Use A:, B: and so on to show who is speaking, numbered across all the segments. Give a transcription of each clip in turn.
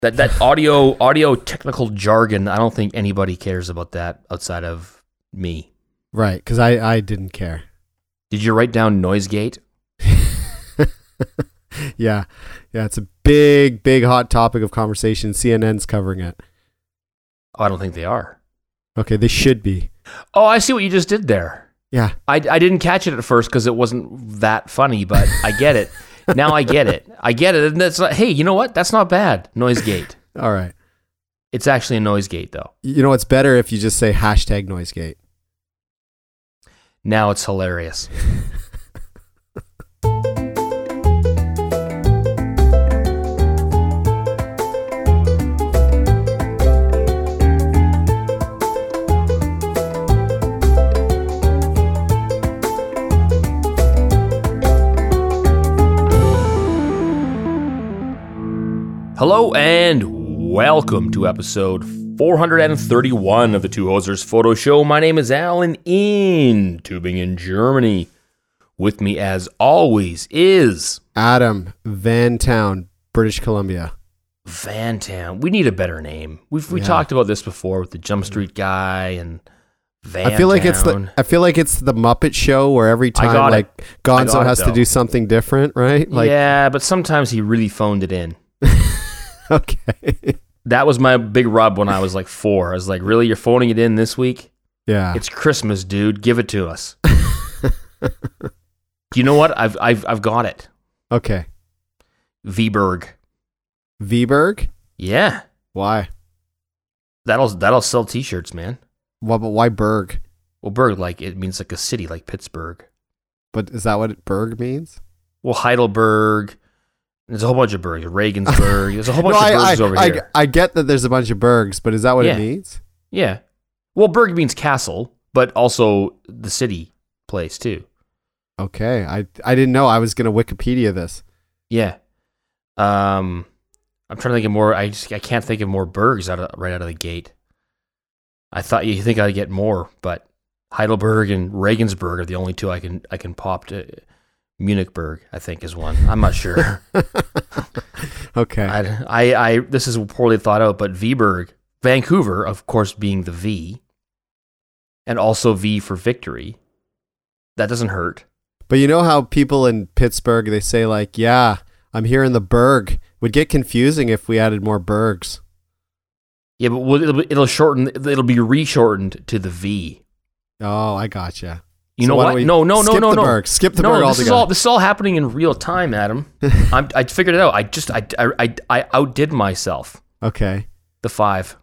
A: That audio technical jargon, I don't think anybody cares about that outside of me.
B: Right, because I didn't care.
A: Did you write down noise gate?
B: Yeah, it's a big hot topic of conversation. CNN's covering it.
A: Oh, I don't think they are.
B: Okay, they should be.
A: Oh, I see what you just did there.
B: Yeah.
A: I didn't catch it at first because it wasn't that funny, but I get it. Now I get it. And that's not, hey, you know what? That's not bad. Noise gate.
B: All right.
A: It's actually a noise gate, though.
B: You know, it's better if you just say hashtag noise gate.
A: Now it's hilarious. Hello and welcome to episode 431 of the Two Hosers Photo Show. My name is Alan in Tübingen, Germany. With me, as always, is
B: Adam Van Town, British Columbia.
A: Van Town. We need a better name. We talked about this before with the Jump Street guy and Van Town.
B: I feel like it's the Muppet Show where every time Gonzo has to do something different, right?
A: Yeah, but sometimes he really phoned it in.
B: Okay.
A: That was my big rub when I was like 4. I was like, really? You're phoning it in this week?
B: Yeah.
A: It's Christmas, dude. Give it to us. You know what? I've got it.
B: Okay.
A: Viberg.
B: Viberg?
A: Yeah.
B: Why?
A: That'll sell t-shirts, man.
B: Well, but why Berg?
A: Well, Berg, like, it means like a city, like Pittsburgh.
B: But is that what Berg means?
A: Well, Heidelberg. There's a whole bunch of Bergs. Regensburg. There's a whole bunch of Bergs over here.
B: I get that there's a bunch of Bergs, but is that what it means?
A: Yeah. Well, Berg means castle, but also the city place too.
B: Okay. I didn't know. I was going to Wikipedia this.
A: Yeah. I'm trying to think of more. I can't think of more Bergs right out of the gate. I thought you think I'd get more, but Heidelberg and Regensburg are the only two I can pop to. Munichberg, I think, is one. I'm not sure.
B: Okay.
A: I this is poorly thought out, but Viberg, Vancouver, of course, being the V, and also V for victory. That doesn't hurt.
B: But you know how people in Pittsburgh, they say like, yeah, I'm here in the Berg. Would get confusing if we added more Bergs.
A: Yeah, but it'll be reshortened to the V.
B: Oh, I gotcha.
A: You know what? No.
B: Skip the Berg altogether.
A: This is all happening in real time, Adam. I figured it out. I outdid myself.
B: Okay.
A: The 5.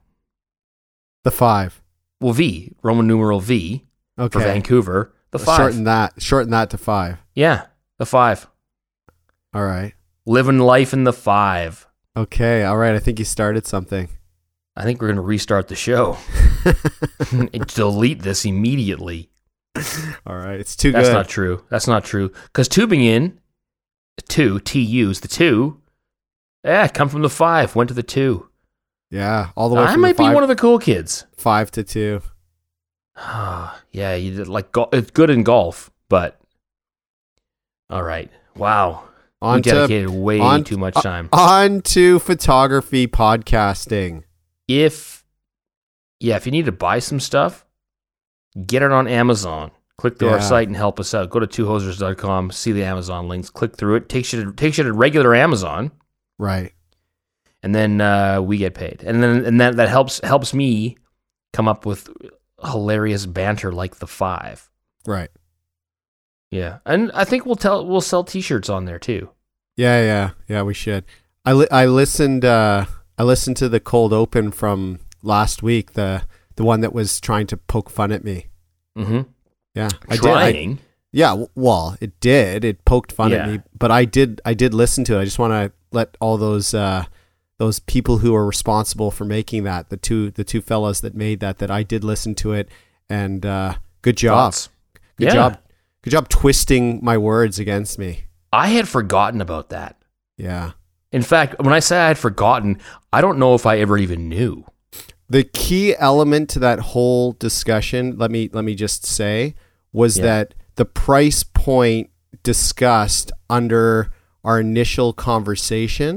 A: Well, V, Roman numeral V, for Vancouver. The 5.
B: Shorten that to 5.
A: Yeah, the 5.
B: All right.
A: Living life in the 5.
B: Okay. All right. I think you started something.
A: I think we're going to restart the show. Delete this immediately.
B: All right, it's too
A: good. That's not true. Because Tübingen, 2, TU's, the 2, come from the 5, went to the 2.
B: Yeah, all the way from
A: I might be one of the cool kids.
B: 5 to 2.
A: Yeah, you did it's good in golf, but all right. Wow. We dedicated way too much time.
B: On to photography podcasting.
A: If you need to buy some stuff, get it on Amazon. Click through our site and help us out. Go to twohosers.com, see the Amazon links, click through it. Takes you to regular Amazon.
B: Right.
A: And then we get paid. And that helps me come up with hilarious banter like the 5.
B: Right.
A: Yeah. And I think we'll sell t-shirts on there too.
B: Yeah, we should. I listened to the cold open from last week, the one that was trying to poke fun at me.
A: Mm-hmm.
B: Yeah.
A: Trying?
B: Well, it did. It poked fun at me, but I did listen to it. I just want to let all those people who are responsible for making that, the two fellas that made that I did listen to it, and good job.
A: Thoughts?
B: Good job twisting my words against me.
A: I had forgotten about that.
B: Yeah.
A: In fact, when I say I had forgotten, I don't know if I ever even knew.
B: The key element to that whole discussion, let me just say, was that the price point discussed under our initial conversation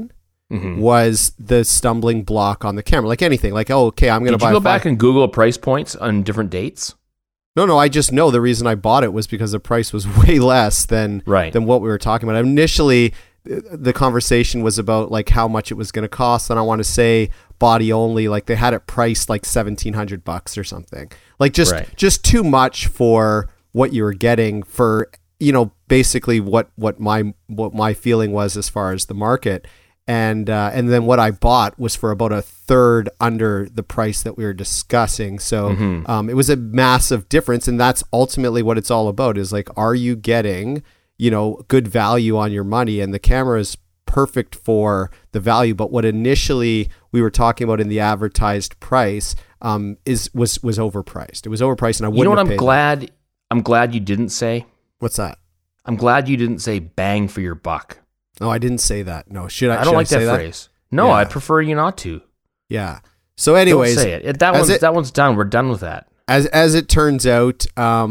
B: was the stumbling block on the camera. Like anything, like, oh, okay, I'm going to buy.
A: Did you go back and Google price points on different dates?
B: No, I just know the reason I bought it was because the price was way less than what we were talking about. Initially, the conversation was about like how much it was going to cost, and I want to say body only, like they had it priced like $1,700 or something. Like just too much for what you were getting for, basically what my feeling was as far as the market. And then what I bought was for about a third under the price that we were discussing. So it was a massive difference. And that's ultimately what it's all about, is like, are you getting, good value on your money? And the camera is perfect for the value. But what initially we were talking about in the advertised price was overpriced. It was overpriced, and I wouldn't have paid that.
A: I'm glad you didn't say.
B: What's that?
A: I'm glad you didn't say bang for your buck.
B: No, I didn't say that. No, should I?
A: I don't like that
B: that
A: phrase. No,
B: yeah.
A: I prefer you not to.
B: Yeah. So, anyways,
A: don't say it. That one's done. We're done with that.
B: As it turns out,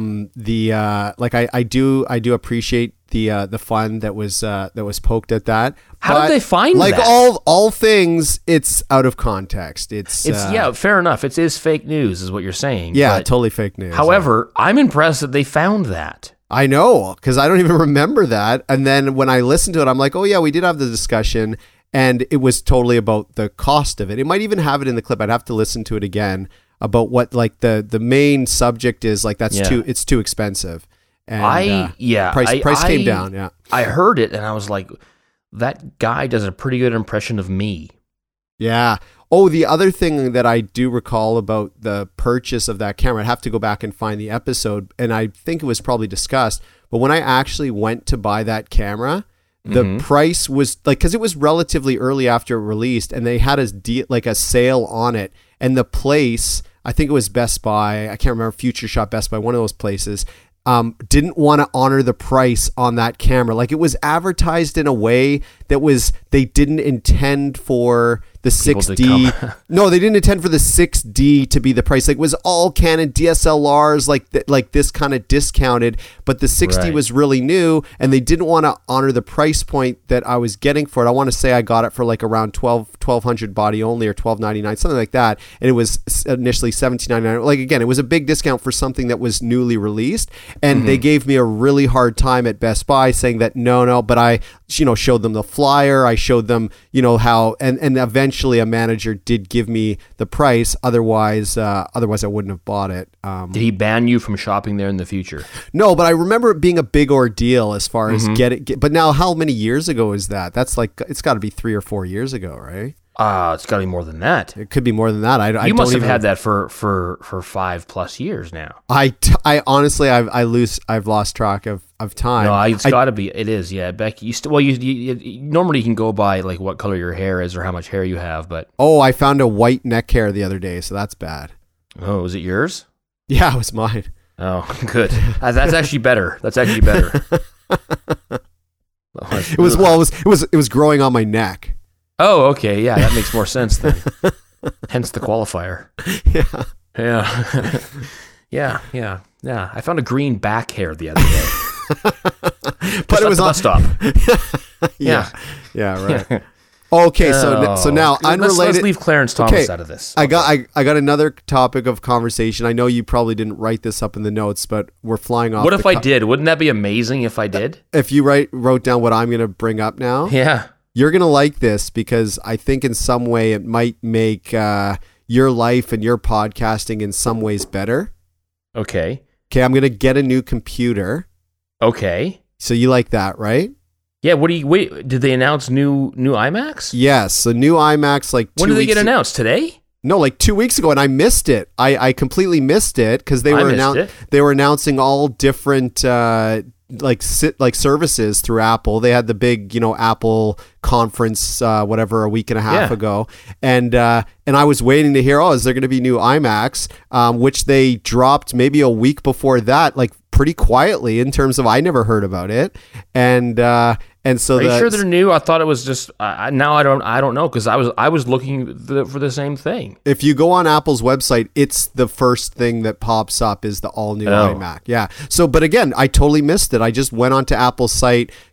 B: I do appreciate the fun that was poked at that.
A: How did they find
B: like
A: that?
B: all things? It's out of context. It's
A: fair enough. It is fake news, is what you're saying.
B: Yeah, totally fake news.
A: However, I'm impressed that they found that.
B: I know, because I don't even remember that. And then when I listened to it, I'm like, oh yeah, we did have the discussion, and it was totally about the cost of it. It might even have it in the clip. I'd have to listen to it again about what like the main subject is. Like it's too expensive. And price came down. Yeah,
A: I heard it and I was like, that guy does a pretty good impression of me.
B: Yeah. Oh, the other thing that I do recall about the purchase of that camera, I'd have to go back and find the episode, and I think it was probably discussed, but when I actually went to buy that camera, the price was like, because it was relatively early after it released, and they had a sale on it, and the place, I think it was Best Buy, I can't remember, Future Shop, Best Buy, one of those places, didn't want to honor the price on that camera. Like, it was advertised in a way that they didn't intend for the 6D. No, they didn't intend for the 6D to be the price. Like, it was all Canon DSLRs, like this kind of discounted, but the 6D was really new, and they didn't want to honor the price point that I was getting for it. I want to say I got it for like around $1,200 body only, or $1,299, something like that. And it was initially $1,799. Like, again, it was a big discount for something that was newly released. And they gave me a really hard time at Best Buy saying that no, but I, showed them the flyer. I showed them, how, and eventually a manager did give me the price. Otherwise I wouldn't have bought it.
A: Did he ban you from shopping there in the future?
B: No, but I remember it being a big ordeal as far as but now how many years ago is that? That's like, it's got to be 3 or 4 years ago, right?
A: It's got to be more than that.
B: It could be more than that.
A: You must have had that for 5+ years now.
B: I honestly, I've lost track of time.
A: No, it's got to be. It is, yeah. Becky, you normally you can go by like what color your hair is or how much hair you have, but
B: I found a white neck hair the other day, so that's bad.
A: Oh, was it yours?
B: Yeah, it was mine.
A: Oh, good. That's actually better.
B: It was growing on my neck.
A: Oh, okay. Yeah, that makes more sense then. Hence the qualifier. Yeah. I found a green back hair the other day.
B: But it was
A: on the bus stop.
B: Yeah, right. Okay, so now unrelated.
A: Let's leave Clarence Thomas out of this.
B: I got another topic of conversation. I know you probably didn't write this up in the notes, but we're flying off.
A: What if I did? Wouldn't that be amazing if I did?
B: If you wrote down what I'm going to bring up now?
A: Yeah.
B: You're going to like this because I think in some way it might make your life and your podcasting in some ways better.
A: Okay.
B: Okay, I'm going to get a new computer.
A: Okay.
B: So you like that, right?
A: Yeah, wait, did they announce new iMacs?
B: Yes, the new iMacs like 2 weeks.
A: When did they get announced? Today?
B: No, like 2 weeks ago, and I missed it. I completely missed it because they were announcing all different services through Apple. They had the big, Apple conference, a week and a half ago. And I was waiting to hear, is there going to be new iMacs? Which they dropped maybe a week before that, like pretty quietly in terms of I never heard about it. And so
A: are you sure they're new? I thought it was just now I don't know because I was looking for the same thing.
B: If you go on Apple's website, it's the first thing that pops up is the all new iMac. Yeah. So, but again, I totally missed it. I just went onto Apple's site,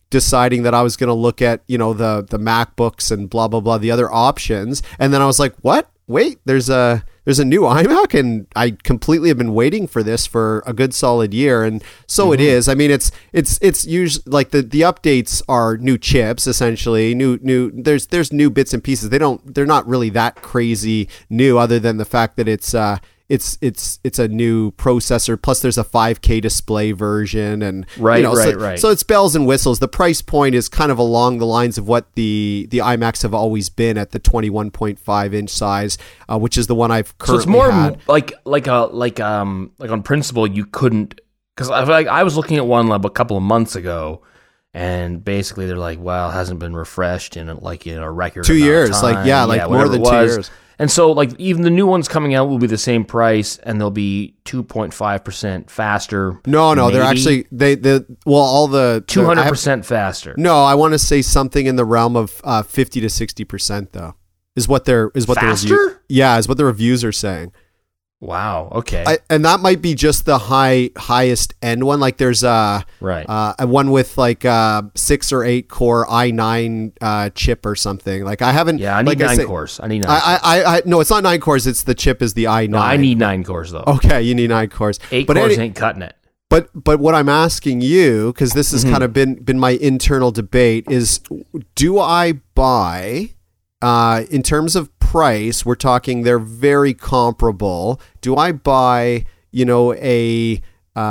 B: deciding that I was going to look at, you know, the MacBooks and blah, blah, blah, the other options. And then I was like, what? Wait, there's a new iMac, and I completely have been waiting for this for a good solid year, and so it is. I mean, it's usually like the updates are new chips, essentially. There's new bits and pieces. They're not really that crazy new, other than the fact that it's a new processor. Plus, there's a 5K display version, and
A: right.
B: So it's bells and whistles. The price point is kind of along the lines of what the iMacs have always been at the 21.5 inch size, which is the one I've currently
A: So it's more
B: had.
A: like on principle you couldn't, because I was looking at one a couple of months ago. And basically, they're like, "Well, it hasn't been refreshed in a record
B: 2 years,
A: time.
B: More than 2 years."
A: And so, like, even the new ones coming out will be the same price, and they'll be 2.5% faster.
B: No, they're actually all the
A: 200% faster.
B: No, I want to say something in the realm of 50 to 60% though. Is what the reviews are saying.
A: Wow. Okay.
B: And that might be just the highest end one. Like there's a one with like 6 or 8 core i9 chip or something. Like I haven't.
A: Yeah, I need 9 cores. I need 9.
B: No, it's not 9 cores. It's the chip is the i9.
A: No, I need 9 cores though.
B: Okay, you need 9 cores.
A: 8 cores ain't cutting it.
B: But what I'm asking you, because this has kind of been my internal debate, is do I buy? In terms of price, we're talking they're very comparable. Do I buy, you know, a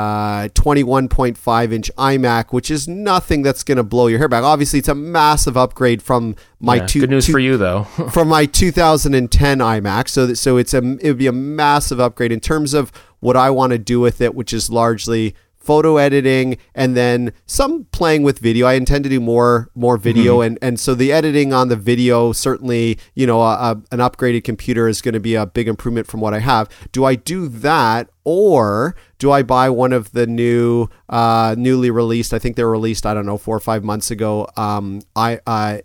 B: 21.5 inch iMac, which is nothing that's going to blow your hair back? Obviously, it's a massive upgrade from my
A: good news for you though.
B: From my 2010 iMac. So it would be a massive upgrade in terms of what I want to do with it, which is largely photo editing and then some playing with video. I intend to do more video, and so the editing on the video, certainly, you know, an upgraded computer is going to be a big improvement from what I have. Do I do that, or do I buy one of the newly released? I think they were released, I don't know, 4 or 5 months ago. The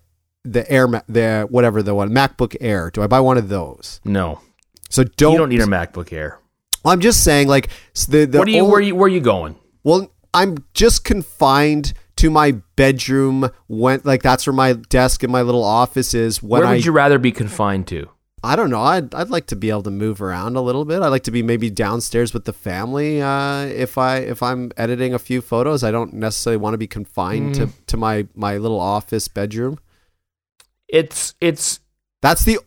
B: MacBook Air. Do I buy one of those?
A: No.
B: So
A: you don't need a MacBook Air.
B: I'm just saying, like,
A: where are you going?
B: Well, I'm just confined to my bedroom like that's where my desk and my little office is.
A: Where would you rather be confined to?
B: I don't know. I'd like to be able to move around a little bit. I'd like to be maybe downstairs with the family. If I'm editing a few photos, I don't necessarily want to be confined to my little office bedroom.
A: It's
B: That's the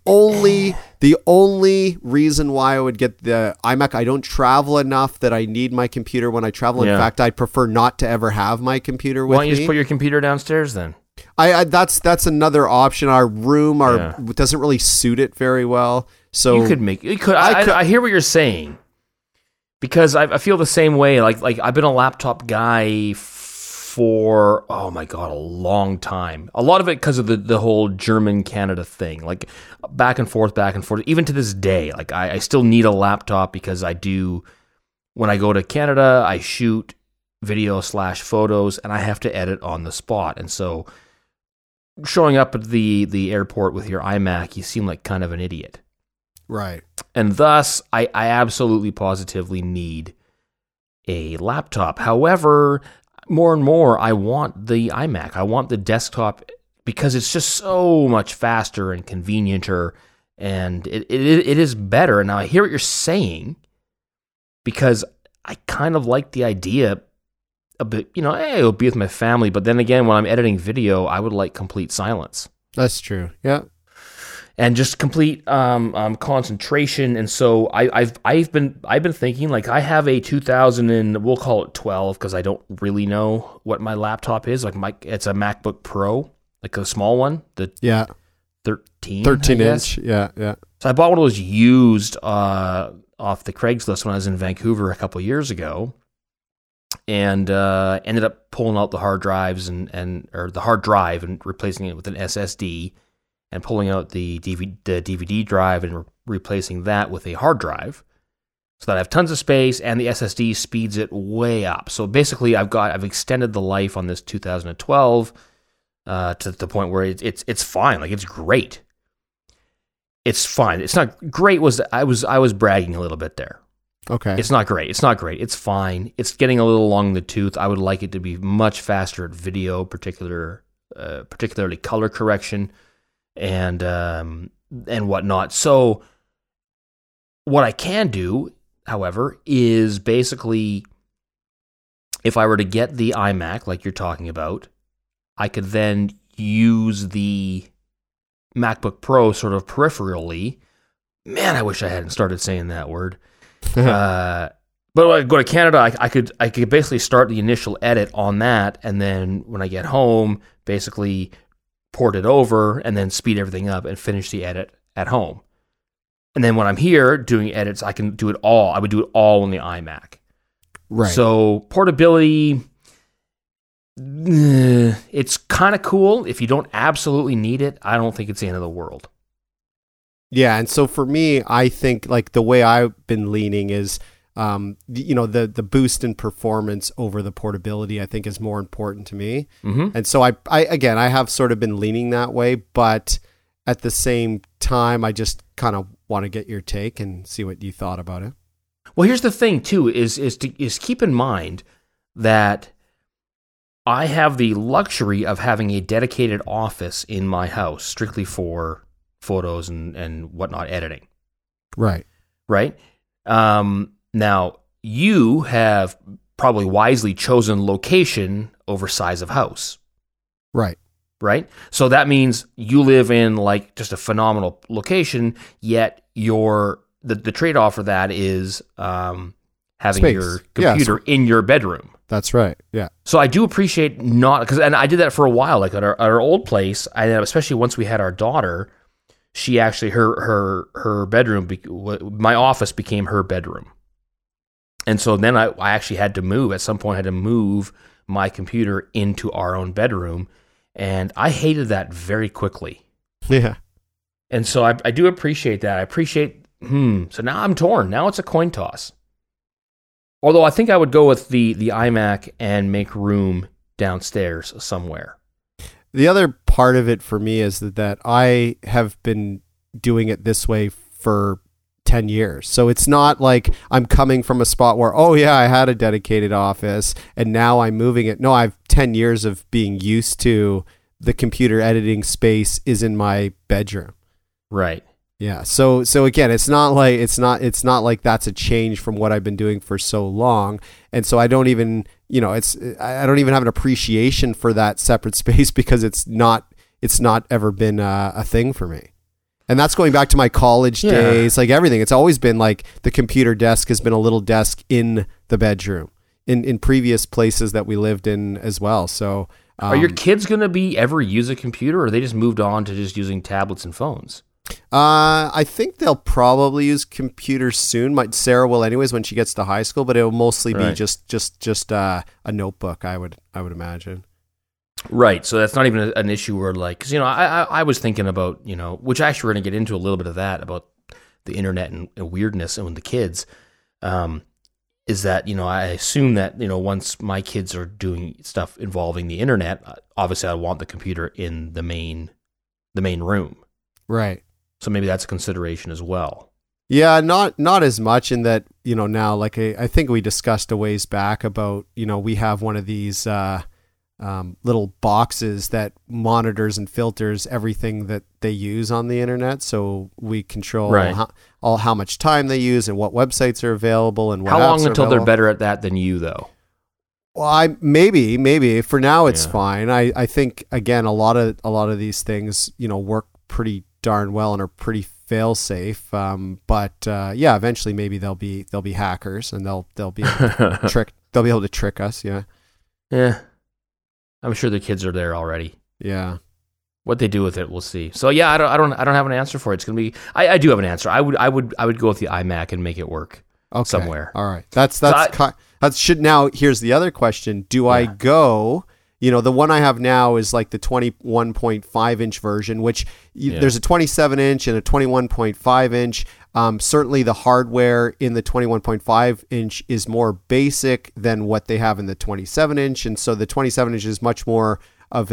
B: only reason why I would get the iMac. I don't travel enough that I need my computer when I travel. In fact, I'd prefer not to ever have my computer with me.
A: Why don't you just put your computer downstairs then?
B: That's another option. Our room doesn't really suit it very well. So
A: you could. I hear what you're saying, because I feel the same way. Like I've been a laptop guy for, oh my God, a long time. A lot of it because of the whole German-Canada thing, like back and forth. Even to this day, like I still need a laptop because when I go to Canada, I shoot video / photos and I have to edit on the spot. And so showing up at the airport with your iMac, you seem like kind of an idiot.
B: Right.
A: And thus, I absolutely positively need a laptop. However, more and more, I want the iMac. I want the desktop because it's just so much faster and convenienter, and it is better. And now I hear what you're saying, because I kind of like the idea a bit, you know, hey, it'll be with my family. But then again, when I'm editing video, I would like complete silence.
B: That's true. Yeah.
A: And just complete concentration. And so I've been thinking, like, I have a 2000 and we'll call it 12 because I don't really know what my laptop is. Like it's a MacBook Pro, like a small one. 13
B: inch. Yeah.
A: So I bought one of those used off the Craigslist when I was in Vancouver a couple years ago, and ended up pulling out the hard drives or the hard drive and replacing it with an SSD. And pulling out the DVD drive and replacing that with a hard drive, so that I have tons of space, and the SSD speeds it way up. So basically, I've extended the life on this 2012 to the point where it's fine. Like, it's great. It's fine. It's not great. I was bragging a little bit there.
B: Okay.
A: It's not great. It's not great. It's fine. It's getting a little long in the tooth. I would like it to be much faster at video, particularly color correction and whatnot. So what I can do, however, is basically, if I were to get the iMac like you're talking about, I could then use the MacBook Pro sort of peripherally. Man, I wish I hadn't started saying that word. But when I go to Canada, I could basically start the initial edit on that, and then when I get home, basically port it over and then speed everything up and finish the edit at home. And then when I'm here doing edits, I can do it all. I would do it all on the iMac.
B: Right.
A: So portability, it's kind of cool. If you don't absolutely need it, I don't think it's the end of the world.
B: Yeah, and so for me, I think like the way I've been leaning is, the boost in performance over the portability, I think is more important to me.
A: Mm-hmm.
B: And so I have sort of been leaning that way, but at the same time, I just kind of want to get your take and see what you thought about it.
A: Well, here's the thing too: is keep in mind that I have the luxury of having a dedicated office in my house strictly for photos and whatnot editing.
B: Right.
A: Now, you have probably wisely chosen location over size of house.
B: Right.
A: So that means you live in like just a phenomenal location, yet the trade-off for that is having
B: Space.
A: your computer in your bedroom.
B: That's right. Yeah.
A: So I do appreciate and I did that for a while, like at our old place, especially once we had our daughter. She actually, her bedroom, my office became her bedroom. And so then I actually had to move. At some point, I had to move my computer into our own bedroom. And I hated that very quickly.
B: Yeah.
A: And so I do appreciate that. I appreciate, so now I'm torn. Now it's a coin toss. Although I think I would go with the iMac and make room downstairs somewhere.
B: The other part of it for me is that I have been doing it this way for 10 years. So it's not like I'm coming from a spot where, oh yeah, I had a dedicated office and now I'm moving it. No, I've 10 years of being used to the computer editing space is in my bedroom.
A: Right.
B: Yeah. So again, it's not like that's a change from what I've been doing for so long. And so I don't even, I don't even have an appreciation for that separate space because it's not ever been a thing for me. And that's going back to my college days, like everything. It's always been like the computer desk has been a little desk in the bedroom in previous places that we lived in as well. So
A: are your kids going to ever use a computer, or they just moved on to just using tablets and phones?
B: I think they'll probably use computers soon. Sarah will anyways when she gets to high school, but it will mostly be just a notebook, I would imagine.
A: Right. So that's not even an issue where because, I was thinking about, which actually we're going to get into a little bit of that about the internet and weirdness and the kids, is that, I assume that, once my kids are doing stuff involving the internet, obviously I want the computer in the main room.
B: Right.
A: So maybe that's a consideration as well.
B: Yeah, not as much in that, now, like I think we discussed a ways back about, we have one of these little boxes that monitors and filters everything that they use on the internet. So we control how much time they use and what websites are available and what
A: How long
B: apps are
A: until
B: available.
A: they're better at that than you, though?
B: Well, maybe for now it's fine. I think again a lot of these things work pretty darn well and are pretty fail safe. But eventually maybe they'll be hackers and they'll be able to trick us. Yeah.
A: Yeah. I'm sure the kids are there already.
B: Yeah.
A: What they do with it, we'll see. So yeah, I don't have an answer for it. It's gonna be. I do have an answer. I would go with the iMac and make it work somewhere.
B: All right. That should now. Here's the other question: do I go? The one I have now is like the 21.5 inch version, which there's a 27 inch and a 21.5 inch. Certainly the hardware in the 21.5 inch is more basic than what they have in the 27 inch. And so the 27 inch is much more of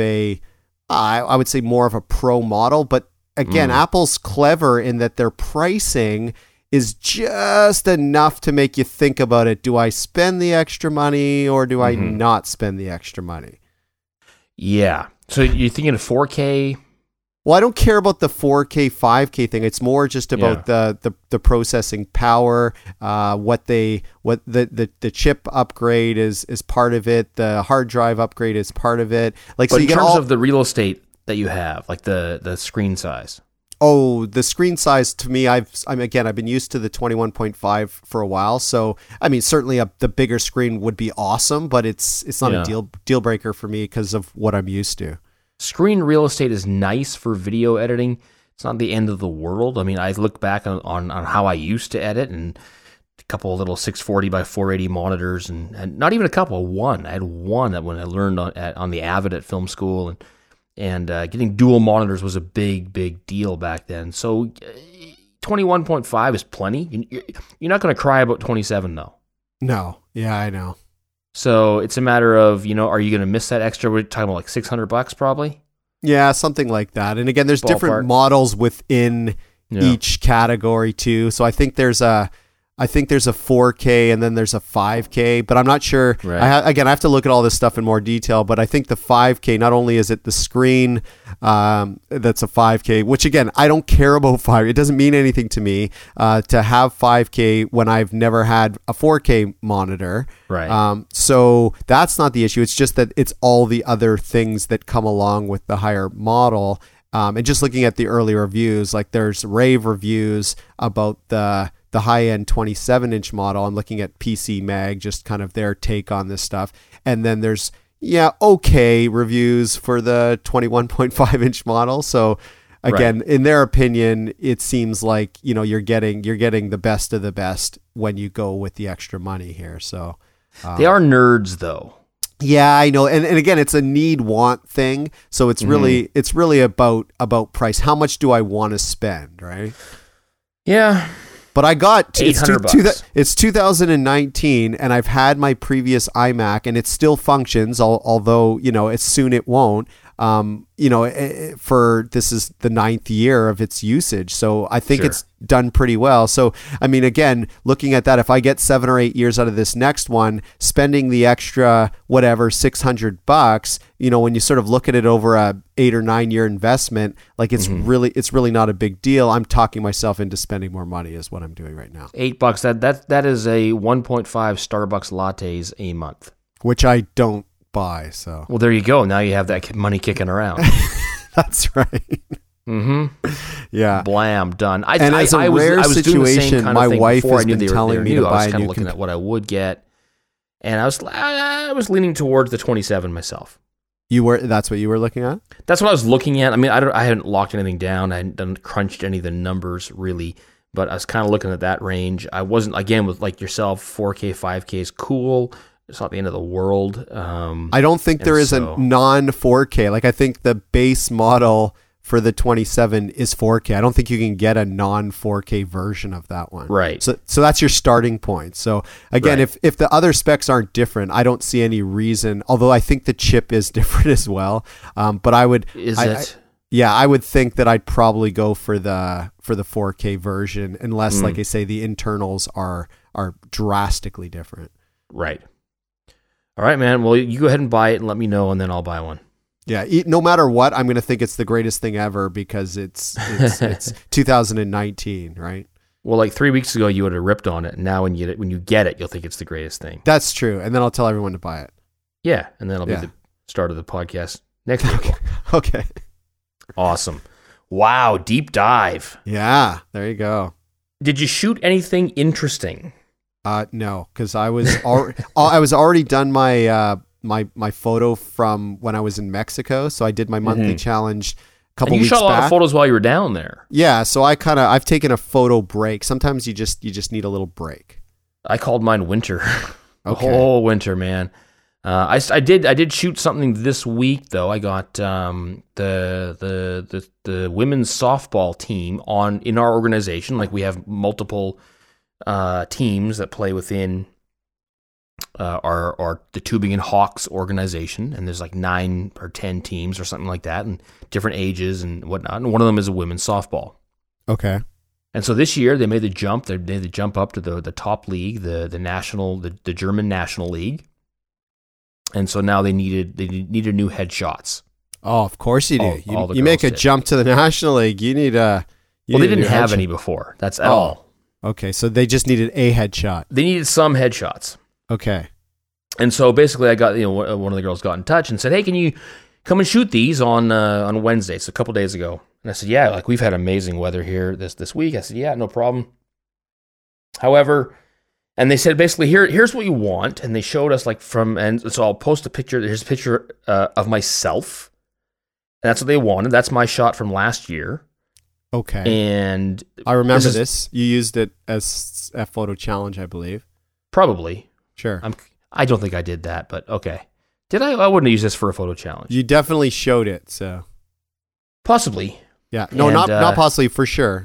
B: I would say more of a pro model. But again, Apple's clever in that their pricing is just enough to make you think about it. Do I spend the extra money or do I not spend the extra money?
A: Yeah. So you're thinking of 4K?
B: Well, I don't care about the 4K, 5K thing. It's more just about the processing power, what the chip upgrade is part of it. The hard drive upgrade is part of it. Like,
A: but
B: so you
A: in
B: get
A: terms of the real estate that you have, like the screen size.
B: Oh, the screen size to me, I've been used to the 21.5 for a while. So, I mean, certainly the bigger screen would be awesome, but it's not a deal breaker for me because of what I'm used to.
A: Screen real estate is nice for video editing. It's not the end of the world. I mean, I look back on how I used to edit, and a couple of little 640 by 480 monitors, and not even a couple, one. I had one that when I learned on the Avid at film school, and getting dual monitors was a big deal back then. So 21.5 is plenty. You're not going to cry about 27 though.
B: No. Yeah, I know.
A: So it's a matter of, are you going to miss that extra? We're talking about like $600 probably.
B: Yeah, something like that. And again, there's different models within each category too. So I think there's a 4K and then there's a 5K, but I'm not sure. Right. I have to look at all this stuff in more detail, but I think the 5K, not only is it the screen that's a 5K, which again, I don't care about 5K. It doesn't mean anything to me to have 5K when I've never had a 4K monitor.
A: Right.
B: So that's not the issue. It's just that it's all the other things that come along with the higher model. And just looking at the early reviews, like there's rave reviews about the high-end 27-inch model. I'm looking at PC Mag, just kind of their take on this stuff. And then there's, okay reviews for the 21.5-inch model. So again, in their opinion, it seems like, you're getting the best of the best when you go with the extra money here. So
A: they are nerds though.
B: Yeah, I know. And again, it's a need-want thing. So it's really about price. How much do I want to spend, right?
A: Yeah.
B: But I got
A: $800.
B: It's 2019, and I've had my previous iMac, and it still functions. Although soon it won't. For this is the 9th year of its usage, so I think it's done pretty well. So I mean, again, looking at that, if I get 7 or 8 years out of this next one, spending the extra $600, when you sort of look at it over a 8 or 9 year investment, like it's really not a big deal. I'm talking myself into spending more money is what I'm doing right now.
A: $8 that is a 1.5 Starbucks lattes a month,
B: which I don't buy. So
A: well, there you go. Now you have that money kicking around.
B: That's right. Yeah.
A: Blam, done.
B: I was doing the same kind of thing wife has been telling me to buy a new.
A: I was kind of looking at what I would get, and I was leaning towards the 27 myself.
B: That's what you were looking at?
A: That's what I was looking at. I mean, I hadn't locked anything down. I hadn't crunched any of the numbers really, but I was kind of looking at that range. I wasn't, again, with like yourself, 4K, 5K is cool. It's not the end of the world.
B: I don't think there is a non-4K. Like, I think the base model for the 27 is 4K. I don't think you can get a non-4K version of that one.
A: Right.
B: So that's your starting point. So again, if the other specs aren't different, I don't see any reason, although I think the chip is different as well. But I would... I would think that I'd probably go for the 4K version unless, like I say, the internals are drastically different.
A: Right. All right, man. Well, you go ahead and buy it and let me know, and then I'll buy one.
B: Yeah. No matter what, I'm going to think it's the greatest thing ever because it's 2019, right?
A: Well, like 3 weeks ago, you would have ripped on it. And now when you get it, you'll think it's the greatest thing.
B: That's true. And then I'll tell everyone to buy it.
A: Yeah. And then it'll be the start of the podcast next week.
B: Okay.
A: Awesome. Wow. Deep dive.
B: Yeah. There you go.
A: Did you shoot anything interesting?
B: No, because I was already done my my photo from when I was in Mexico. So I did my monthly challenge a couple weeks back.
A: You shot a lot of photos while you were down there.
B: Yeah, so I've taken a photo break. Sometimes you just need a little break.
A: I called mine winter. The whole winter, man. I did shoot something this week though. I got the women's softball team in our organization. Like we have multiple teams that play within our the Tübingen Hawks organization, and there's like 9 or 10 teams or something like that, and different ages and whatnot. And one of them is a women's softball.
B: Okay.
A: And so this year they made the jump. They made the jump up to the top league, the German National League. And so now they needed new headshots.
B: Oh, of course you do.
A: All
B: you make a jump to the National League. You need a.
A: Well, they didn't have any before. That's all.
B: Okay, so they just needed a headshot.
A: They needed some headshots.
B: Okay.
A: And so basically, I got one of the girls got in touch and said, "Hey, can you come and shoot these on Wednesday?" It's a couple days ago. And I said, "Yeah, like we've had amazing weather here this week." I said, "Yeah, no problem." However, and they said basically here's what you want, and they showed us and so I'll post a picture. Here's a picture of myself, and that's what they wanted. That's my shot from last year.
B: Okay.
A: And
B: I remember this. You used it as a photo challenge, I believe.
A: Probably.
B: Sure.
A: I don't think I did that, but okay. Did I? I wouldn't use this for a photo challenge.
B: You definitely showed it, so.
A: Possibly.
B: Yeah. No, not possibly, for sure.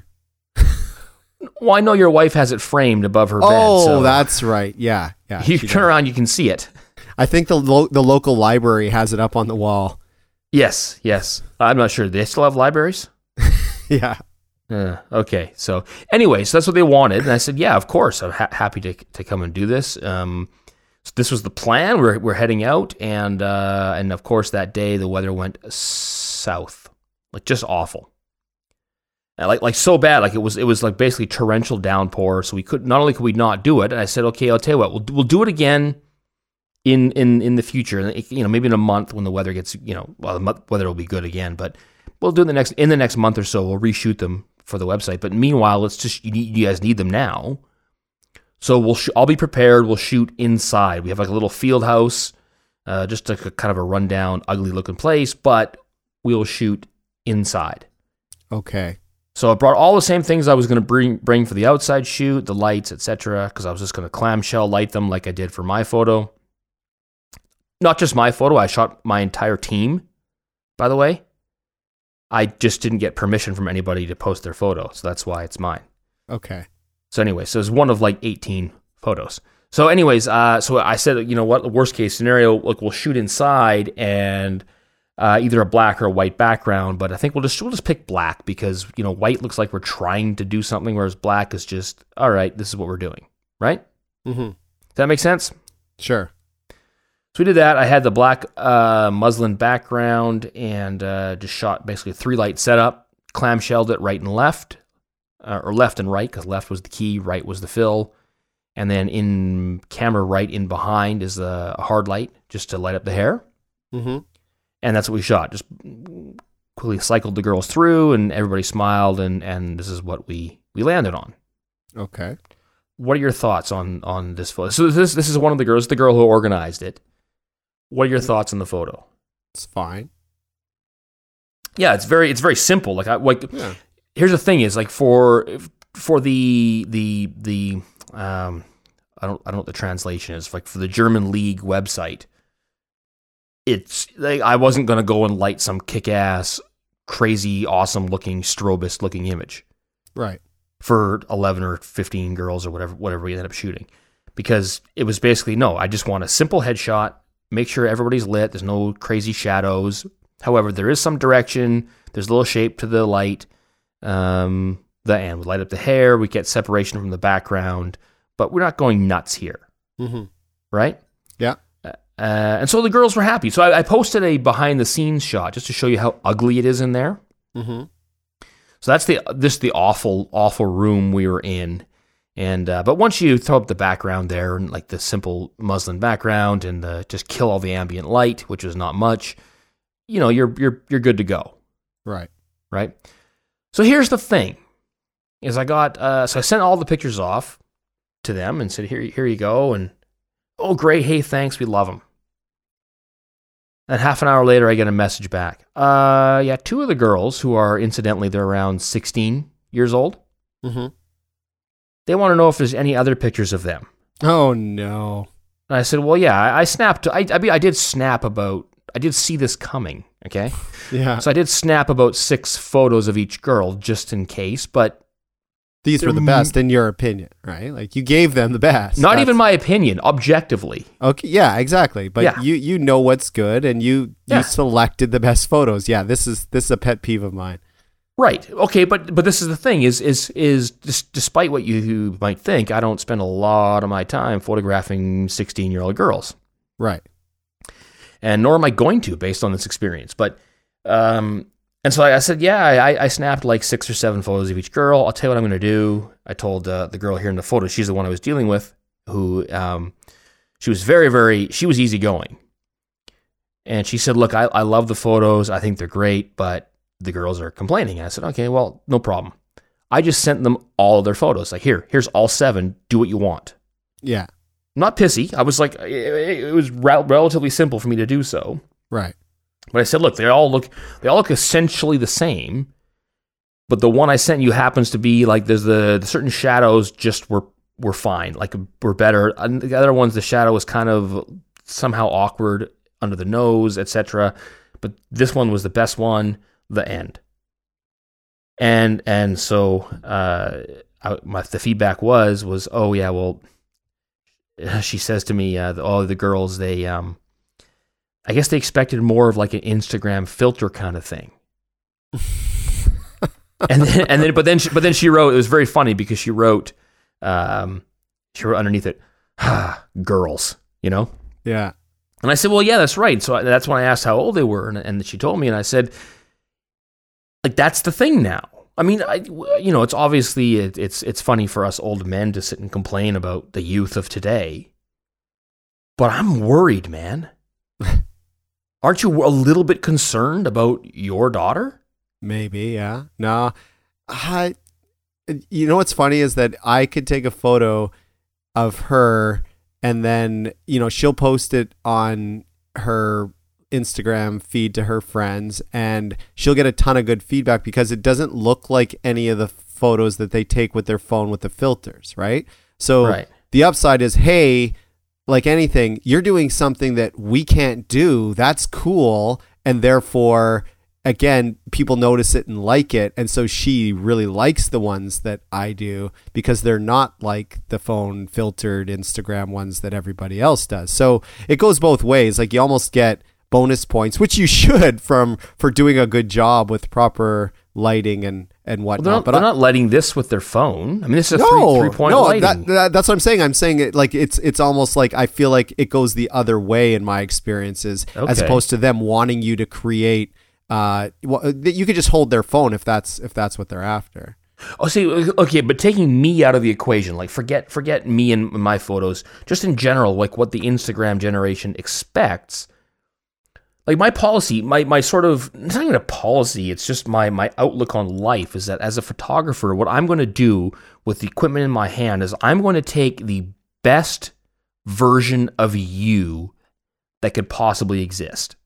A: Well, I know your wife has it framed above her bed.
B: Oh,
A: so
B: that's right. Yeah.
A: You turn around, you can see it.
B: I think the local library has it up on the wall.
A: Yes. I'm not sure. They still have libraries?
B: Yeah.
A: Okay. So anyway, so that's what they wanted. And I said, yeah, of course. I'm happy to come and do this. So this was the plan. We're heading out. And of course, that day, the weather went south. Like, just awful. And like so bad. Like, it was like basically torrential downpour. So not only could we not do it, and I said, okay, I'll tell you what, we'll do it again in the future. And, maybe in a month when the weather gets, the weather will be good again. But we'll do it in the next month or so. We'll reshoot them for the website. But meanwhile, it's just you guys need them now. So I'll be prepared. We'll shoot inside. We have like a little field house, just like a kind of a rundown, ugly looking place. But we'll shoot inside.
B: Okay.
A: So I brought all the same things I was going to bring for the outside shoot, the lights, etc. Because I was just going to clamshell light them like I did for my photo. Not just my photo. I shot my entire team, by the way. I just didn't get permission from anybody to post their photo, so that's why it's mine.
B: Okay.
A: So anyway, so it's one of like 18 photos. So anyways, so I said, you know what, the worst case scenario, like we'll shoot inside and either a black or a white background, but I think we'll just pick black because, white looks like we're trying to do something, whereas black is just, all right, this is what we're doing, right?
B: Mm-hmm.
A: Does that make sense?
B: Sure.
A: So we did that. I had the black muslin background and just shot basically 3-light setup, clamshelled it right and left, or left and right, because left was the key, right was the fill. And then in camera right in behind is a hard light, just to light up the hair.
B: Mm-hmm.
A: And that's what we shot. Just quickly cycled the girls through, and everybody smiled, and this is what we landed on.
B: Okay.
A: What are your thoughts on this photo? So this is one of the girls, the girl who organized it. What are your thoughts on the photo?
B: It's fine.
A: Yeah, it's very simple. Yeah. Here's the thing: is like for the I don't know what the translation is. Like for the German League website, it's like I wasn't going to go and light some kick-ass, crazy, awesome-looking, strobist-looking image,
B: right?
A: For 11 or 15 girls or whatever we ended up shooting, because it was basically no. I just want a simple headshot. Make sure everybody's lit. There's no crazy shadows. However, there is some direction. There's a little shape to the light. And we light up the hair. We get separation from the background, but we're not going nuts here,
B: mm-hmm.
A: right?
B: Yeah.
A: And so the girls were happy. So I posted a behind-the-scenes shot just to show you how ugly it is in there.
B: Mm-hmm.
A: So that's the awful room we were in. And but once you throw up the background there and like the simple muslin background and just kill all the ambient light, which was not much, you're good to go.
B: Right.
A: Right. So here's the thing: is I sent all the pictures off to them and said, here you go, and oh great, hey thanks, we love them. And half an hour later, I get a message back. Yeah, 2 of the girls who are incidentally they're around 16 years old.
B: Mm-hmm.
A: They want to know if there's any other pictures of them.
B: Oh, no.
A: And I said, well, yeah, I snapped. I did snap about, I did see this coming, okay?
B: Yeah.
A: So I did snap about 6 photos of each girl just in case, but...
B: These were the best in your opinion, right? Like you gave them the best.
A: Not even my opinion, objectively.
B: Okay, yeah, exactly. But
A: yeah.
B: you know what's good and you selected the best photos. Yeah, this is a pet peeve of mine.
A: Right. Okay, but this is the thing is despite what you might think, I don't spend a lot of my time photographing 16-year-old girls.
B: Right.
A: And nor am I going to based on this experience. But and so I said, yeah, I snapped like 6 or 7 photos of each girl. I'll tell you what I'm going to do. I told the girl here in the photo, she's the one I was dealing with, who she was she was easygoing. And she said, look, I love the photos. I think they're great, but the girls are complaining. I said, okay, well, no problem. I just sent them all of their photos. Like, here's all 7. Do what you want.
B: Yeah.
A: I'm not pissy. I was like, it was relatively simple for me to do so.
B: Right.
A: But I said, look, they all look essentially the same. But the one I sent you happens to be like, there's the certain shadows just were fine, like were better. And the other ones, the shadow was kind of somehow awkward under the nose, etc. But this one was the best one. The end. And so the feedback was, oh yeah, well, she says to me, the girls, they I guess they expected more of like an Instagram filter kind of thing. but then she wrote, it was very funny because she wrote underneath it, girls, you know?
B: Yeah.
A: And I said, well, yeah, that's right. So that's when I asked how old they were, and she told me, and I said, like, that's the thing now. I mean, it's obviously it's funny for us old men to sit and complain about the youth of today, but I'm worried, man. Aren't you a little bit concerned about your daughter?
B: Maybe, yeah. No, you know what's funny is that I could take a photo of her and then, she'll post it on her Instagram feed to her friends, and she'll get a ton of good feedback because it doesn't look like any of the photos that they take with their phone with the filters, right? So The upside is, hey, like anything, you're doing something that we can't do. That's cool. And therefore, again, people notice it and like it. And so she really likes the ones that I do because they're not like the phone filtered Instagram ones that everybody else does. So it goes both ways. Like, you almost get bonus points, which you should for doing a good job with proper lighting and whatnot.
A: They're not lighting this with their phone. I mean, this is a three-point lighting.
B: That's what I'm saying. I'm saying it like it's almost like I feel like it goes the other way in my experiences, as opposed to them wanting you to create. You could just hold their phone if that's what they're after.
A: Oh, see, okay, but taking me out of the equation, like forget me and my photos, just in general, like what the Instagram generation expects. Like my policy, my sort of, it's not even a policy, it's just my outlook on life is that as a photographer, what I'm going to do with the equipment in my hand is I'm going to take the best version of you that could possibly exist.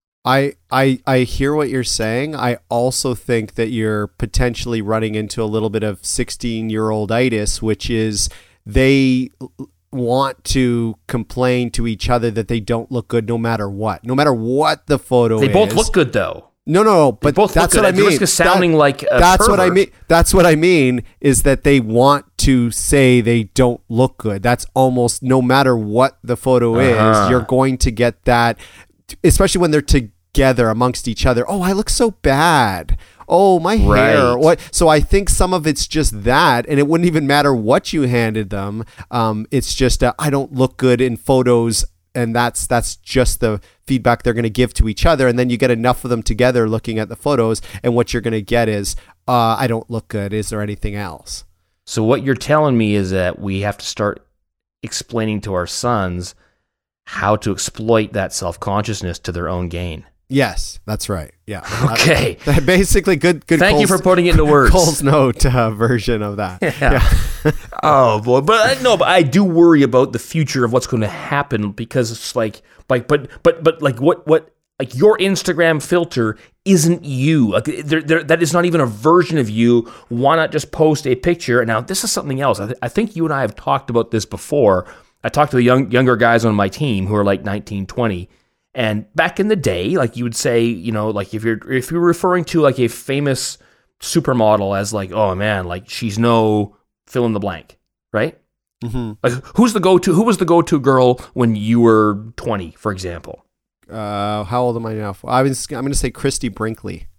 B: I hear what you're saying. I also think that you're potentially running into a little bit of 16-year-old-itis, which is they want to complain to each other that they don't look good no matter what the photo is.
A: They both look good though.
B: No, but that's what I mean.
A: Risk of sounding like a
B: that's
A: pervert.
B: What I mean. That's what I mean is that they want to say they don't look good. That's almost no matter what the photo is, you're going to get that, especially when they're together amongst each other. Oh, I look so bad. Oh, my hair. What? So I think some of it's just that, and it wouldn't even matter what you handed them. It's just I don't look good in photos, and that's just the feedback they're going to give to each other. And then you get enough of them together looking at the photos, and what you're going to get is, I don't look good. Is there anything else?
A: So what you're telling me is that we have to start explaining to our sons how to exploit that self-consciousness to their own gain.
B: Yes, that's right. Yeah.
A: Okay.
B: Basically, good.
A: Thank you for putting it into words.
B: Cole's Note version of that.
A: Yeah. Oh boy, but I do worry about the future of what's going to happen because it's like what like your Instagram filter isn't you. Like that is not even a version of you. Why not just post a picture? Now, this is something else. I think you and I have talked about this before. I talked to the younger guys on my team who are like 19, 20. And back in the day, like you would say, like if you're referring to like a famous supermodel as like, oh man, like she's no fill in the blank, right?
B: Mm-hmm.
A: Like who was the go-to girl when you were 20, for example?
B: How old am I now? I'm going to say Christy Brinkley.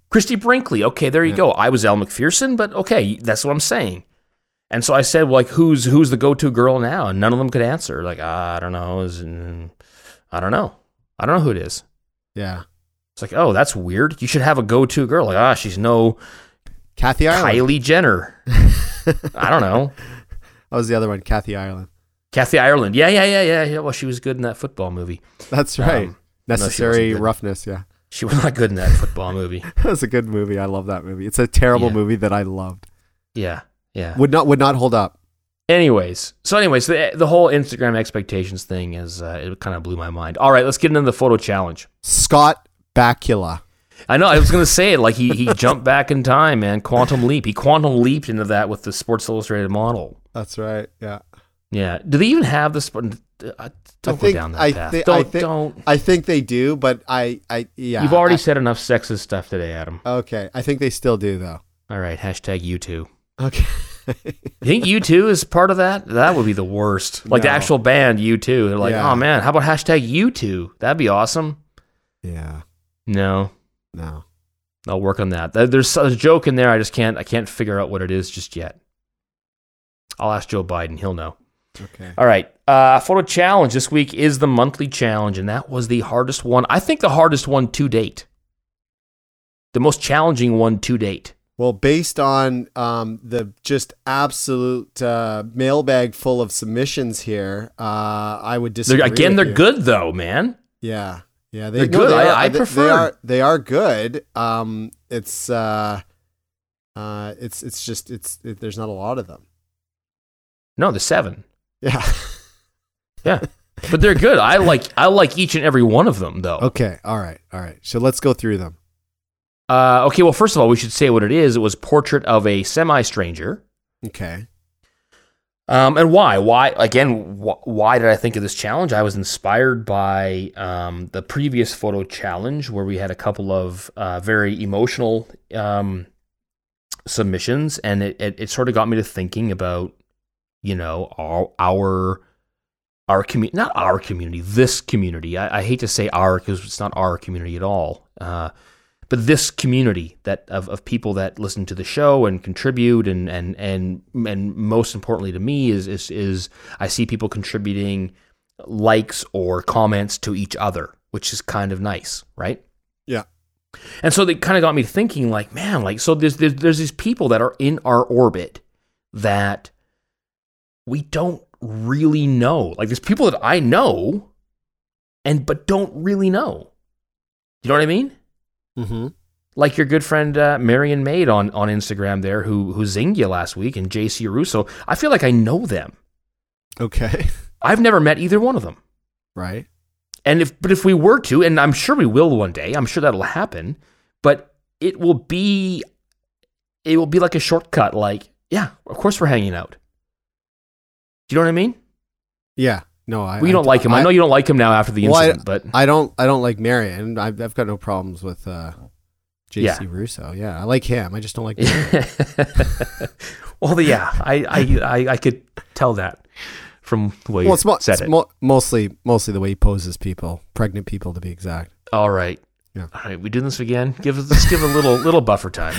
A: Christy Brinkley. Okay, there you go. I was Elle Macpherson, but okay, that's what I'm saying. And so I said, well, like, who's the go-to girl now? And none of them could answer. Like, I don't know. I don't know. I don't know who it is.
B: Yeah.
A: It's like, oh, that's weird. You should have a go-to girl. Like, she's no
B: Kathy Ireland.
A: Kylie Jenner. I don't know.
B: That was the other one, Kathy Ireland.
A: Kathy Ireland. Yeah. Well, she was good in that football movie.
B: That's right. Necessary Roughness, yeah.
A: She was not good in that football movie.
B: That was a good movie. I love that movie. It's a terrible movie that I loved.
A: Yeah.
B: Would not hold up.
A: Anyways, the whole Instagram expectations thing it kind of blew my mind. All right, let's get into the photo challenge.
B: Scott Bakula.
A: I know, I was going to say it, like he jumped back in time, man. Quantum leap. He quantum leaped into that with the Sports Illustrated model.
B: That's right, yeah.
A: Yeah. Do they even have this? Don't go down that path. Don't.
B: I think they do, but yeah.
A: You've already said enough sexist stuff today, Adam.
B: Okay, I think they still do, though.
A: All right, hashtag U2.
B: Okay.
A: You think U2 is part of that? That would be the worst. Like the actual band U2. They're like, oh man, how about hashtag U2? That'd be awesome.
B: Yeah.
A: No. I'll work on that. There's a joke in there. I can't figure out what it is just yet. I'll ask Joe Biden. He'll know.
B: Okay.
A: All right. Photo challenge this week is the monthly challenge, and that was the hardest one. I think the hardest one to date. The most challenging one to date.
B: Well, based on the just absolute mailbag full of submissions here, I would disagree.
A: They're good though, man.
B: Yeah,
A: they're good. I prefer.
B: They are good. It's there's not a lot of them.
A: No, the 7.
B: Yeah,
A: yeah, but they're good. I like each and every one of them though.
B: Okay, all right. So let's go through them.
A: Okay, well, first of all, we should say what it is. It was Portrait of a Semi-Stranger.
B: Okay.
A: And why? Why did I think of this challenge? I was inspired by the previous photo challenge where we had a couple of very emotional submissions, and it sort of got me to thinking about, our community, not our community, this community. I hate to say our because it's not our community at all. But this community of people that listen to the show and contribute and most importantly to me is I see people contributing likes or comments to each other, which is kind of nice, right?
B: Yeah.
A: And so they kind of got me thinking, like, man, like, so there's these people that are in our orbit that we don't really know. Like, there's people that I know but don't really know. You know what I mean?
B: Mm-hmm.
A: Like your good friend Marion Maid on Instagram there, who zinged you last week, and JC Russo. I feel like I know them.
B: Okay.
A: I've never met either one of them.
B: Right.
A: And if we were to, and I'm sure we will one day, I'm sure that'll happen, but it will be like a shortcut. Like, yeah, of course we're hanging out. Do you know what I mean?
B: Yeah. No,
A: you don't like him. I know you don't like him now after the incident, but
B: I don't like Marion. I've got no problems with JC Russo. Yeah, I like him. I just don't like Marion.
A: Well, yeah, I could tell that from the way you said it.
B: Mostly the way he poses people, pregnant people to be exact.
A: All right.
B: Yeah.
A: All right, we doing this again? Let's give a little buffer time.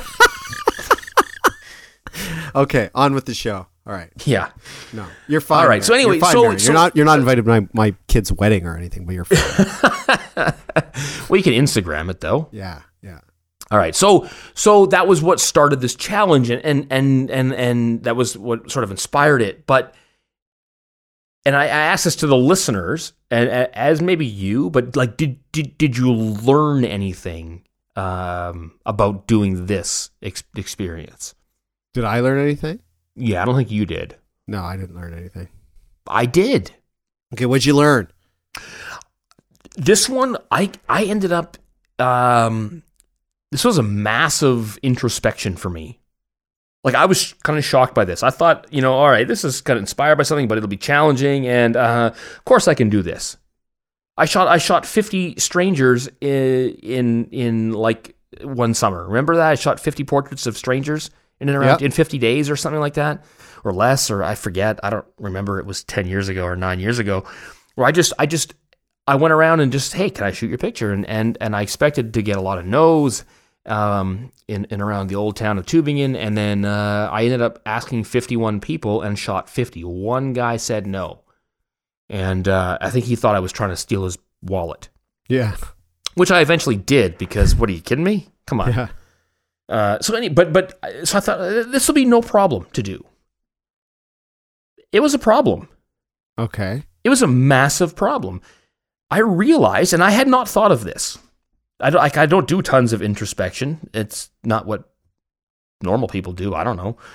B: Okay, on with the show. All right.
A: Yeah.
B: No, you're fine.
A: All right. So anyway,
B: you're not invited to my kid's wedding or anything, but you're fine.
A: Well, you can Instagram it though.
B: Yeah.
A: All right. So that was what started this challenge, and that was what sort of inspired it. And I asked this to the listeners, and as maybe you, but like, did you learn anything about doing this experience?
B: Did I learn anything?
A: Yeah, I don't think you did.
B: No, I didn't learn anything.
A: I did.
B: Okay, what'd you learn?
A: This one, I ended up, this was a massive introspection for me. Like, I was kind of shocked by this. I thought, all right, this is kind of inspired by something, but it'll be challenging, and of course I can do this. I shot 50 strangers in like one summer. Remember that? I shot 50 portraits of strangers in and around in 50 days or something like that, or less, or I forget. I don't remember. It was 10 years ago or 9 years ago, where I went around and just, hey, can I shoot your picture? And I expected to get a lot of no's, in around the old town of Tübingen, and then I ended up asking 51 people and shot 50. One guy said no, and I think he thought I was trying to steal his wallet.
B: Yeah.
A: Which I eventually did, because what, are you kidding me? Come on.
B: Yeah.
A: So I thought this will be no problem to do. It was a problem.
B: Okay.
A: It was a massive problem. I realized, and I had not thought of this. I don't do tons of introspection. It's not what normal people do. I don't know.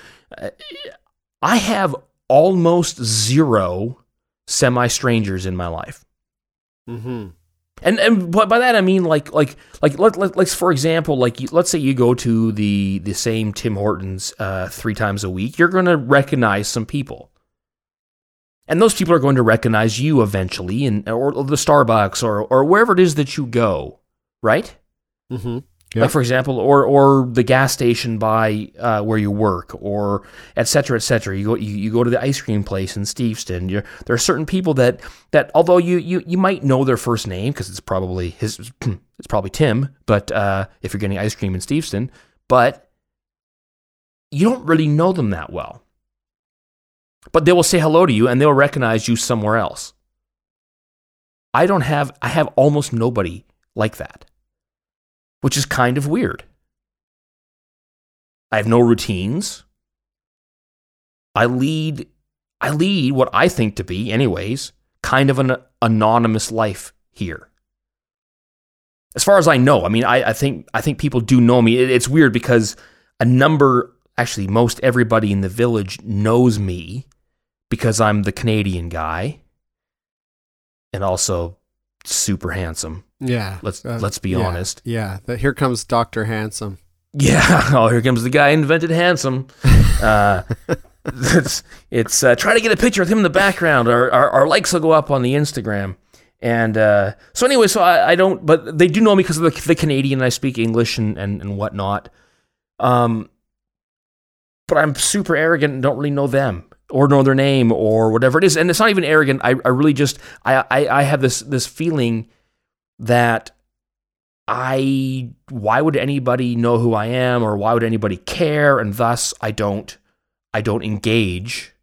A: I have almost zero semi-strangers in my life.
B: Mm-hmm.
A: And by that I mean like for example, let's say you go to the same Tim Hortons 3 times a week, you're going to recognize some people, and those people are going to recognize you eventually, or the Starbucks or wherever it is that you go, right?
B: Mm-hmm. Yep.
A: Like, for example, or the gas station by where you work, or et cetera, et cetera. You go to the ice cream place in Steveston. There are certain people that although you might know their first name, because it's probably Tim, but if you're getting ice cream in Steveston, but you don't really know them that well. But they will say hello to you, and they'll recognize you somewhere else. I have almost nobody like that, which is kind of weird. I have no routines. I lead what I think to be, anyways, kind of an anonymous life here. As far as I know, I mean, I think people do know me. It's weird because most everybody in the village knows me because I'm the Canadian guy, and also super handsome.
B: Yeah.
A: Let's be honest.
B: Yeah. Here comes Dr. Handsome.
A: Yeah. Oh, here comes the guy who invented handsome. It's try to get a picture with him in the background. Our likes will go up on the Instagram. And so anyway, I don't, but they do know me because of the Canadian. I speak English and whatnot. But I'm super arrogant and don't really know them or know their name or whatever it is. And it's not even arrogant. I really just, I have this feeling that why would anybody know who I am, or why would anybody care? And thus I don't engage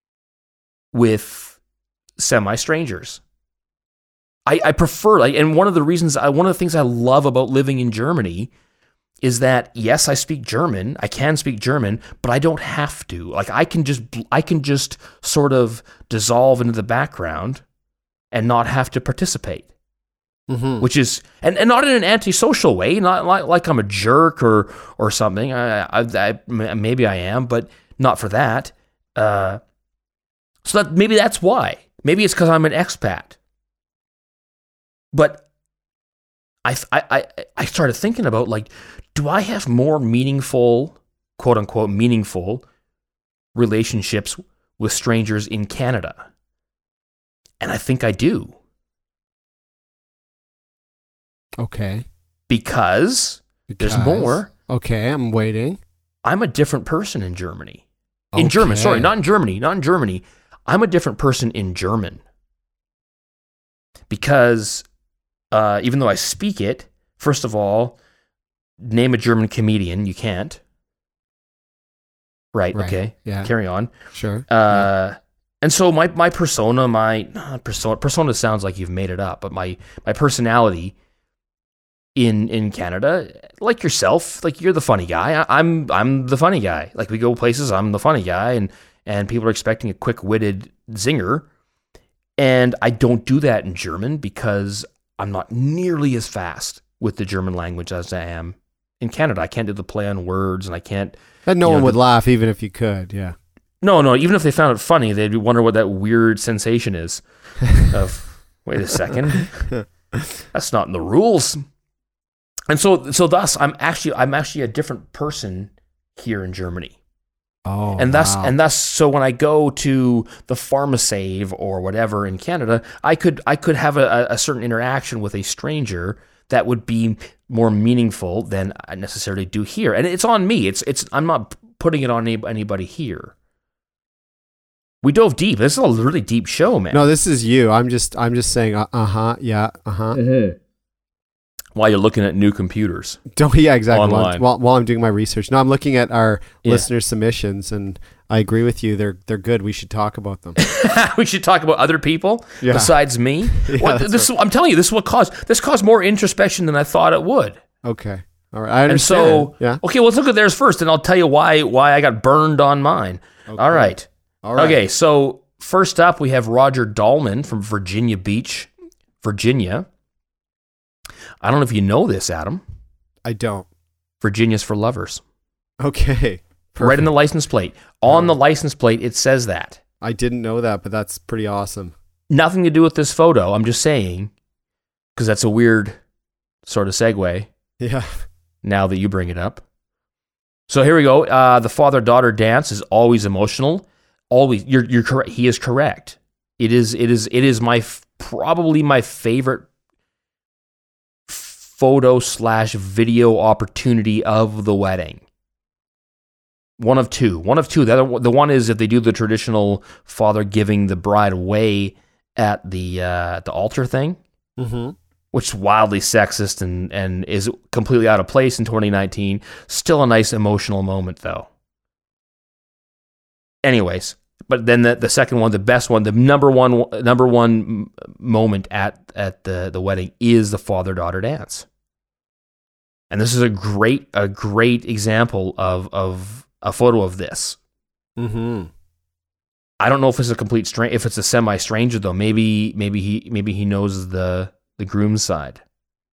A: with semi-strangers. I prefer, and one of the things I love about living in Germany is that, yes, I speak German, I can speak German, but I don't have to. Like, I can just sort of dissolve into the background and not have to participate. Mm-hmm. Which is, and not in an antisocial way, not like I'm a jerk or something. I maybe I am, but not for that. So that maybe that's why. Maybe it's because I'm an expat. But I started thinking about, like, do I have more meaningful, quote unquote, meaningful relationships with strangers in Canada? And I think I do.
B: Okay.
A: Because there's more.
B: Okay, I'm waiting.
A: I'm a different person in Germany. In German, sorry, not in Germany. I'm a different person in German. Because even though I speak it, first of all, name a German comedian, you can't. Right. Okay.
B: Yeah.
A: Carry on.
B: Sure.
A: And so my persona sounds like you've made it up, but my personality in Canada, like yourself, like, you're the funny guy. I'm the funny guy. Like, we go places, I'm the funny guy, and people are expecting a quick-witted zinger. And I don't do that in German because I'm not nearly as fast with the German language as I am in Canada. I can't do the play on words, and I can't.
B: And no one would laugh even if you could. Yeah.
A: No. Even if they found it funny, they'd wonder what that weird sensation is. Of, wait a second, that's not in the rules. And so thus I'm actually a different person here in Germany.
B: Oh,
A: and thus so when I go to the PharmaSave or whatever in Canada, I could have a certain interaction with a stranger that would be more meaningful than I necessarily do here. And it's on me. I'm not putting it on anybody here. We dove deep. This is a really deep show, man.
B: No, this is you. I'm just saying yeah, uh-huh.
A: Mm-hmm. while you're looking at new computers.
B: Yeah, exactly.
A: Online.
B: While I'm doing my research. No, I'm looking at our listener submissions, and I agree with you. They're good. We should talk about them.
A: We should talk about other people besides me. I'm telling you, this caused more introspection than I thought it would.
B: Okay. All right. I understand.
A: Okay, well, let's look at theirs first, and I'll tell you why I got burned on mine.
B: Okay.
A: All right.
B: Okay,
A: so first up, we have Roger Dahlman from Virginia Beach, Virginia. I don't know if you know this, Adam.
B: I don't.
A: Virginia's for lovers.
B: Okay. Perfect.
A: Right in the license plate. On the license plate, it says that.
B: I didn't know that, but that's pretty awesome.
A: Nothing to do with this photo. I'm just saying, because that's a weird sort of segue.
B: Yeah.
A: Now that you bring it up. So here we go. The father-daughter dance is always emotional. Always. You're correct. He is correct. It is probably my favorite photo/video opportunity of the wedding. One of two. The one is if they do the traditional father giving the bride away at the altar thing, which is wildly sexist and is completely out of place in 2019. Still a nice emotional moment, though. Anyways, but then the second one, the best one, the number one moment at the wedding is the father-daughter dance. And this is a great example of a photo of this.
B: Mm-hmm.
A: I don't know if it's if it's a semi-stranger though. Maybe he knows the groom's side.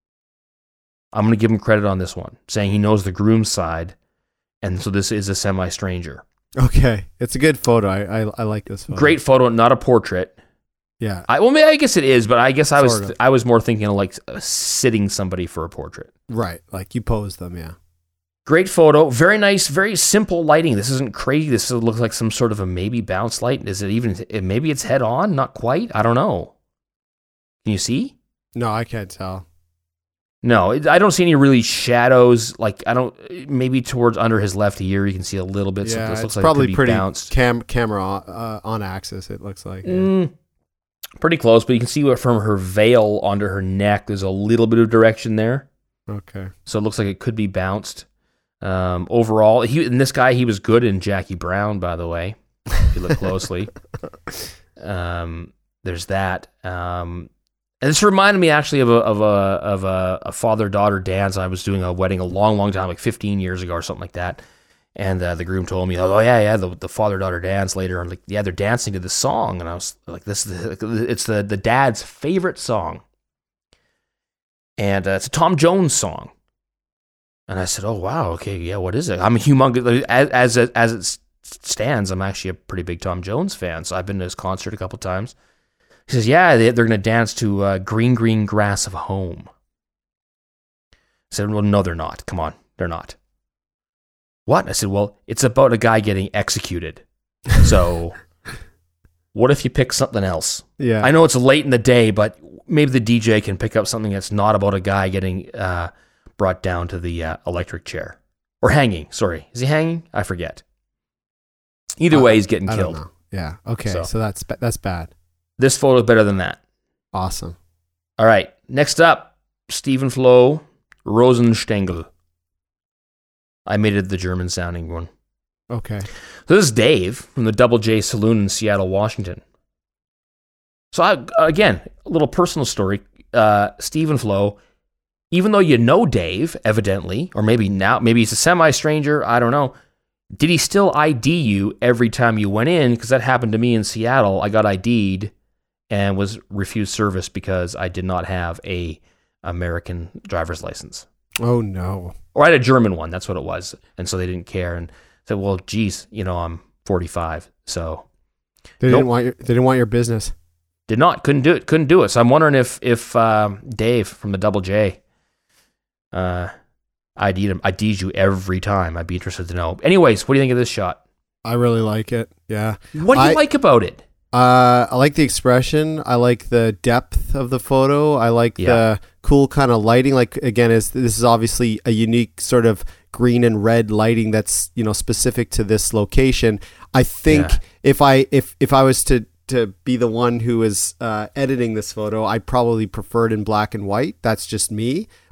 A: I'm going to give him credit on this one, saying he knows the groom's side, and so this is a semi-stranger.
B: Okay, it's a good photo. I like this photo.
A: Great photo, not a portrait.
B: Yeah.
A: I guess it is, but I guess I was more thinking of like sitting somebody for a portrait.
B: Right, like you posed them, yeah.
A: Great photo, very nice, very simple lighting. This isn't crazy. This looks like some sort of a maybe bounce light. Is it even? Maybe it's head on, not quite. I don't know. Can you see?
B: No, I can't tell.
A: No, I don't see any really shadows. Like maybe towards under his left ear, you can see a little bit.
B: Yeah,
A: this looks
B: it's
A: like
B: probably
A: it could be
B: pretty
A: bounced.
B: camera on axis. It looks like. Yeah.
A: Pretty close, but you can see what from her veil onto her neck. There's a little bit of direction there.
B: Okay.
A: So it looks like it could be bounced. Overall, this guy, he was good in Jackie Brown, by the way. If you look closely, there's that. And this reminded me actually of a father-daughter dance. I was doing a wedding a long time, like 15 years ago or something like that. And the groom told me, "Oh yeah, the father-daughter dance later." I'm like, "Yeah, they're dancing to the song," and I was like, it's the dad's favorite song, and it's a Tom Jones song. And I said, "Oh wow, okay, yeah, what is it?" I'm a humongous as it stands. I'm actually a pretty big Tom Jones fan, so I've been to his concert a couple times. He says, "Yeah, they're going to dance to Green Green Grass of Home." I said, "Well, no, they're not. Come on, they're not." What? I said, "Well, it's about a guy getting executed. So what if you pick something else?"
B: Yeah.
A: I know it's late in the day, but maybe the DJ can pick up something that's not about a guy getting brought down to the electric chair. Or hanging, sorry. Is he hanging? I forget. Either way, he's getting killed.
B: Don't know. Yeah, okay, so that's bad.
A: This photo is better than that.
B: Awesome.
A: All right, next up, Stephen Flo Rosenstengel. I made it the German-sounding one.
B: Okay.
A: So this is Dave from the Double J Saloon in Seattle, Washington. So again, a little personal story. Stephen Flo, even though you know Dave, evidently, or maybe he's a semi-stranger, I don't know, did he still ID you every time you went in? Because that happened to me in Seattle. I got ID'd and was refused service because I did not have a American driver's license.
B: Oh, no.
A: Or I had a German one, that's what it was. And so they didn't care and said, "Well, geez, I'm 45, so."
B: They didn't want your business.
A: Couldn't do it. So I'm wondering if Dave from the Double J ID'd you every time. I'd be interested to know. Anyways, what do you think of this shot?
B: I really like it. Yeah.
A: What do you like about it?
B: I like the expression. I like the depth of the photo. I like the cool kind of lighting. Like, again, this is obviously a unique sort of green and red lighting that's, specific to this location. I think if I was to be the one who is editing this photo, I probably prefer it in black and white. That's just me.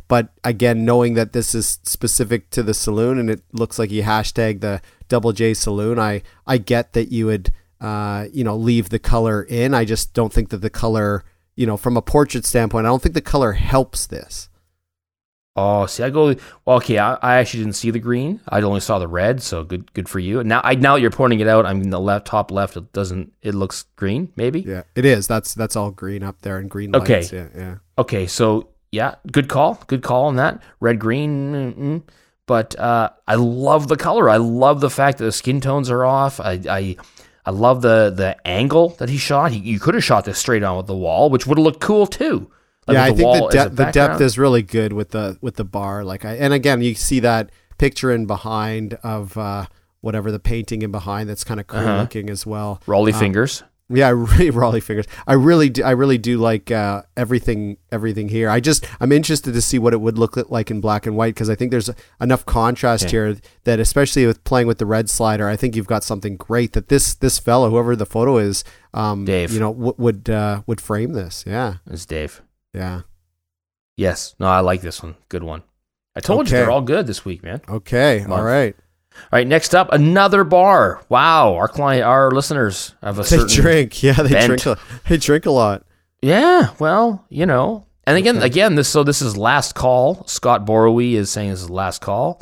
B: But again, knowing that this is specific to the saloon and it looks like you hashtag the Double J Saloon, I get that you would, leave the color in. I just don't think that the color, from a portrait standpoint, I don't think the color helps this.
A: Oh, see, okay, I actually didn't see the green. I only saw the red, so good for you. Now that you're pointing it out, I'm in the top left, it looks green, maybe?
B: Yeah, it is. That's all green up there and green lights.
A: Okay.
B: Yeah.
A: Okay, so yeah, good call on that. Red, green, but I love the color. I love the fact that the skin tones are off. I love the angle that he shot. You could have shot this straight on with the wall, which would have looked cool too.
B: Like I think the depth is really good with the bar. And again, you see that picture in behind of whatever the painting in behind that's kind of cool looking as well.
A: Rolly fingers.
B: Yeah, Rolly fingers. I really do like everything here. I'm interested to see what it would look like in black and white, because I think there's enough contrast here that, especially with playing with the red slider, I think you've got something great that this fellow, whoever the photo is, Dave, would frame this. Yeah,
A: it's Dave.
B: Yeah.
A: Yes. No, I like this one. Good one. I told you they're all good this week, man.
B: Okay. All right.
A: All right. Next up, another bar. Wow. Our listeners have
B: they drink. Yeah, they drink a lot.
A: Yeah. Well, and again, this is last call. Scott Borowee is saying this is last call.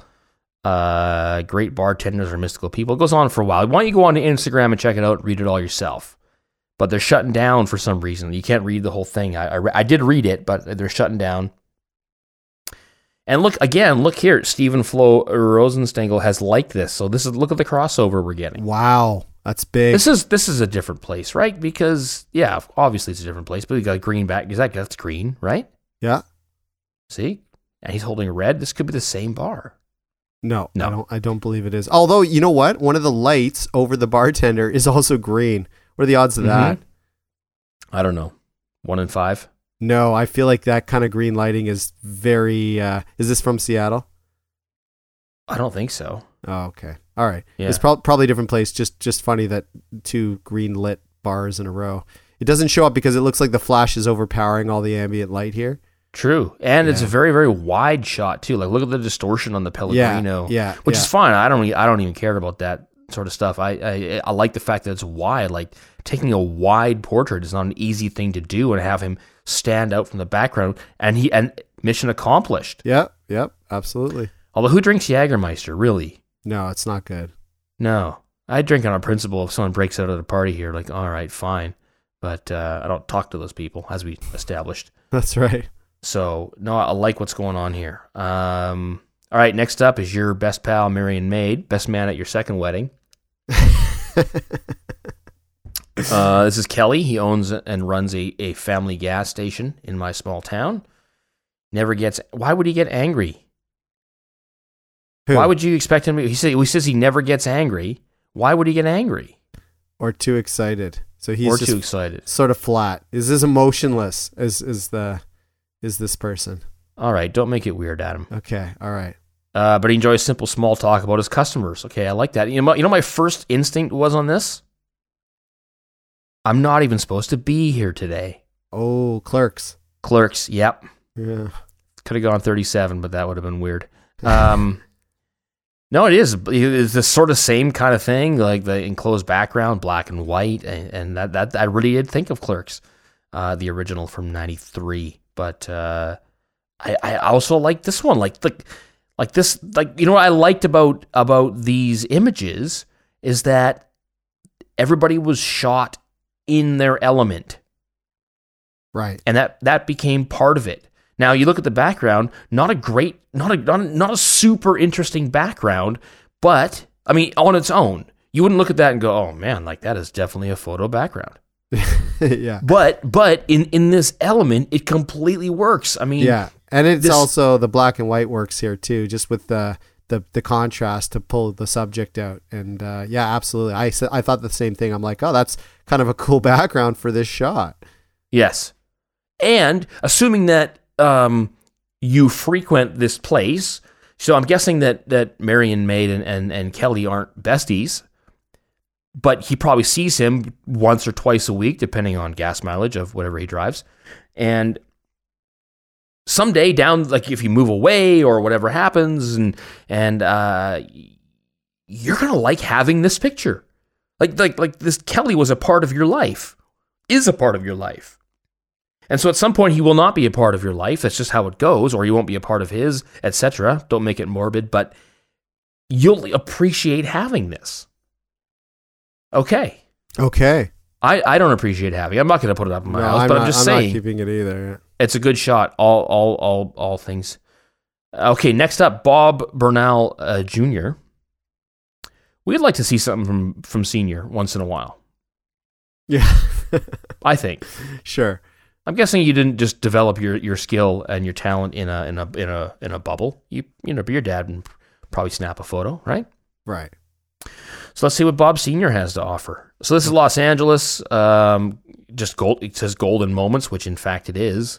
A: Great bartenders are mystical people. It goes on for a while. Why don't you go on to Instagram and check it out, read it all yourself. But they're shutting down for some reason. You can't read the whole thing. I did read it, but they're shutting down. And look here. Stephen Flo Rosenstengel has liked this. So look at the crossover we're getting.
B: Wow, that's big.
A: This is a different place, right? Because obviously it's a different place. But we got green back. That's green, right?
B: Yeah.
A: See, and he's holding red. This could be the same bar.
B: No. I don't believe it is. Although, you know what? One of the lights over the bartender is also green. What are the odds of that?
A: I don't know. 1 in 5?
B: No, I feel like that kind of green lighting is very... is this from Seattle?
A: I don't think so.
B: Oh, okay. All right.
A: Yeah.
B: It's probably a different place. Just funny that 2 green lit bars in a row. It doesn't show up because it looks like the flash is overpowering all the ambient light here.
A: True. And it's a very, very wide shot, too. Like, look at the distortion on the Pellegrino.
B: Yeah.
A: Which is fine. I don't even care about that sort of stuff. I like the fact that it's wide. Like, taking a wide portrait is not an easy thing to do, and have him stand out from the background, and mission accomplished.
B: Yep, absolutely.
A: Although, who drinks Jägermeister, really?
B: No, it's not good.
A: No. I drink on a principle if someone breaks out at a party here, like, all right, fine. But I don't talk to those people, as we established.
B: That's right.
A: So, no, I like what's going on here. All right, next up is your best pal, Marion Maid, best man at your second wedding. This is Kelly. He owns and runs a family gas station in my small town. Why would he get angry?
B: Who?
A: Why would you expect him to? He says he never gets angry. Why would he get angry?
B: Or too excited. So he's
A: too excited.
B: Sort of flat. Is this emotionless? Is this person?
A: All right, don't make it weird, Adam.
B: Okay, all right.
A: But he enjoys simple small talk about his customers. Okay, I like that. You know my first instinct was on this? I'm not even supposed to be here today.
B: Oh, Clerks.
A: Clerks, yep.
B: Yeah.
A: Could have gone 37, but that would have been weird. No, it is. It's the sort of same kind of thing, like the enclosed background, black and white, and that I really did think of Clerks, the original from '93. But I also like this one, like this, what I liked about these images is that everybody was shot in their element,
B: right?
A: And that became part of it. Now you look at the background, not a super interesting background, but I mean, on its own, you wouldn't look at that and go, "Oh man, like that is definitely a photo background."
B: Yeah.
A: But in this element, it completely works. I mean,
B: yeah, and it's also the black and white works here too, just with the contrast to pull the subject out. And yeah, absolutely. I thought the same thing. I'm like, oh, that's kind of a cool background for this shot.
A: Yes, and assuming that you frequent this place, so I'm guessing that Marion Maid and Kelly aren't besties, but he probably sees him once or twice a week, depending on gas mileage of whatever he drives. And someday down, like if you move away or whatever happens, and you're gonna like having this picture. Like this Kelly was a part of your life, is a part of your life. And so at some point he will not be a part of your life. That's just how it goes, or you won't be a part of his, etc. Don't make it morbid, but you'll appreciate having this. Okay. I don't appreciate having it. I'm not going to put it up in my house, but I'm just saying.
B: I'm not keeping it either.
A: It's a good shot. All things. Okay, next up, Bob Bernal Jr. We'd like to see something from Senior once in a while.
B: Yeah.
A: I think.
B: Sure.
A: I'm guessing you didn't just develop your skill and your talent in a bubble. You know, your dad would probably snap a photo, right?
B: Right.
A: So let's see what Bob Senior has to offer. So this is Los Angeles. Just gold. It says golden moments, which in fact it is.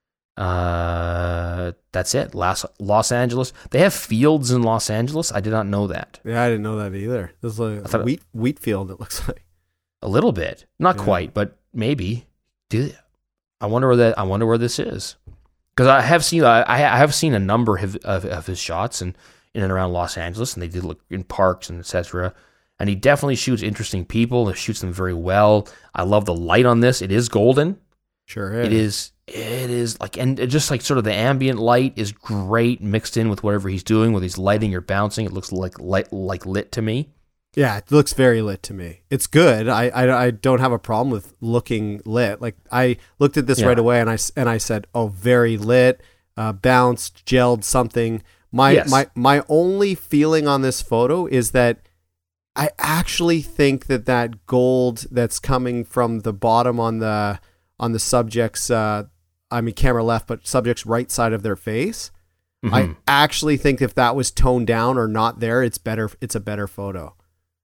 A: That's it. Los Angeles. They have fields in Los Angeles. I did not know that.
B: Yeah, I didn't know that either. This is like a wheat field. It looks like
A: a little bit, not quite, but maybe. I wonder where this is, because I have seen a number of his shots in and around Los Angeles, and they did look in parks and etc. And he definitely shoots interesting people. He shoots them very well. I love the light on this. It is golden.
B: Sure is.
A: It is like, and it just like sort of the ambient light is great mixed in with whatever he's doing, whether he's lighting or bouncing. It looks like lit to me.
B: Yeah, it looks very lit to me. It's good. I don't have a problem with looking lit. Like I looked at this right away and I said, oh, very lit, bounced, gelled something. My only feeling on this photo is that I actually think that gold that's coming from the bottom on the subject's camera left, but subject's right side of their face. Mm-hmm. I actually think if that was toned down or not there, it's better. It's a better photo.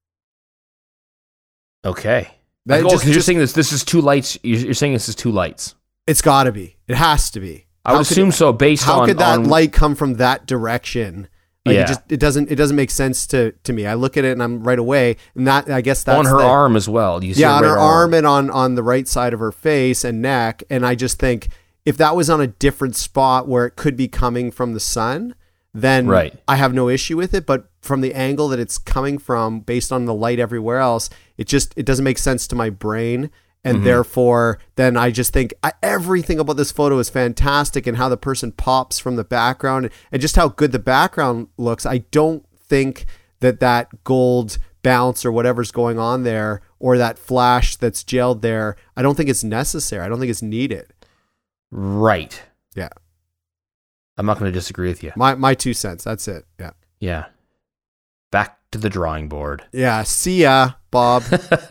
A: Okay. You're saying this is two lights. You're saying this is two lights.
B: It's got to be. It has to be.
A: I would assume so.
B: How could that light come from that direction? Like it doesn't make sense to me. I look at it and I'm right away, and that I guess that's
A: on her arm as well. You see
B: on her arm and on the right side of her face and neck. And I just think if that was on a different spot where it could be coming from the sun, then I have no issue with it. But from the angle that it's coming from, based on the light everywhere else, it doesn't make sense to my brain. And therefore, then I just think everything about this photo is fantastic, and how the person pops from the background and just how good the background looks. I don't think that gold bounce or whatever's going on there, or that flash that's gelled there, I don't think it's necessary. I don't think it's needed.
A: Right.
B: Yeah.
A: I'm not going to disagree with you.
B: My 2 cents. That's it. Yeah.
A: Yeah. Back to the drawing board.
B: Yeah. See ya, Bob.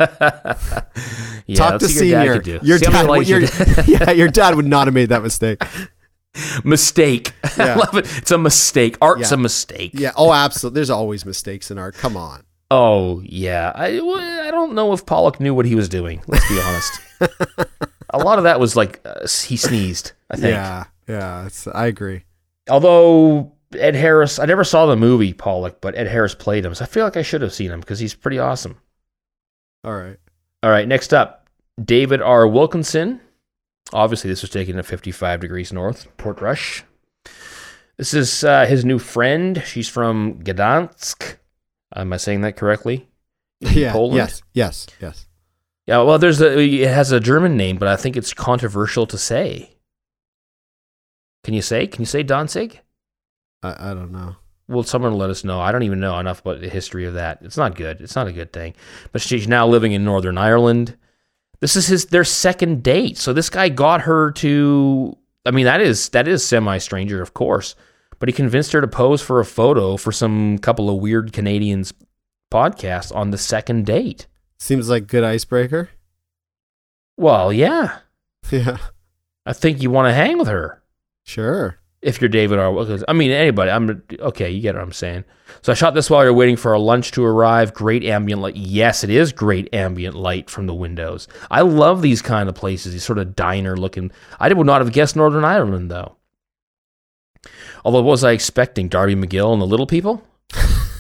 B: Talk to Senior. Your dad would not have made that mistake.
A: Mistake. Yeah. I love it. It's a mistake. Art's a mistake.
B: Yeah. Oh, absolutely. There's always mistakes in art. Come on.
A: Oh, yeah. I don't know if Pollock knew what he was doing. Let's be honest. A lot of that was like he sneezed, I think.
B: Yeah. I agree.
A: Although Ed Harris, I never saw the movie Pollock, but Ed Harris played him, so I feel like I should have seen him because he's pretty awesome.
B: All right.
A: Next up, David R. Wilkinson. Obviously, this was taken at 55 degrees north, Portrush. This is his new friend. She's from Gdansk. Am I saying that correctly?
B: Yeah.
A: Poland?
B: Yes.
A: Yeah, well, it has a German name, but I think it's controversial to say. Can you say Danzig?
B: I don't know.
A: Well, someone will let us know. I don't even know enough about the history of that. It's not good. It's not a good thing. But she's now living in Northern Ireland. This is their second date. So this guy got her to, I mean, that is semi-stranger, of course. But he convinced her to pose for a photo for some couple of weird Canadians podcast on the second date.
B: Seems like good icebreaker.
A: Well, yeah.
B: Yeah.
A: I think you want to hang with her.
B: Sure.
A: If you're David R. Wilkinson. I mean, anybody. Okay, you get what I'm saying. So I shot this while you're waiting for our lunch to arrive. Great ambient light. Yes, it is great ambient light from the windows. I love these kind of places, these sort of diner looking. I would not have guessed Northern Ireland, though. Although, what was I expecting? Darby McGill and the Little People?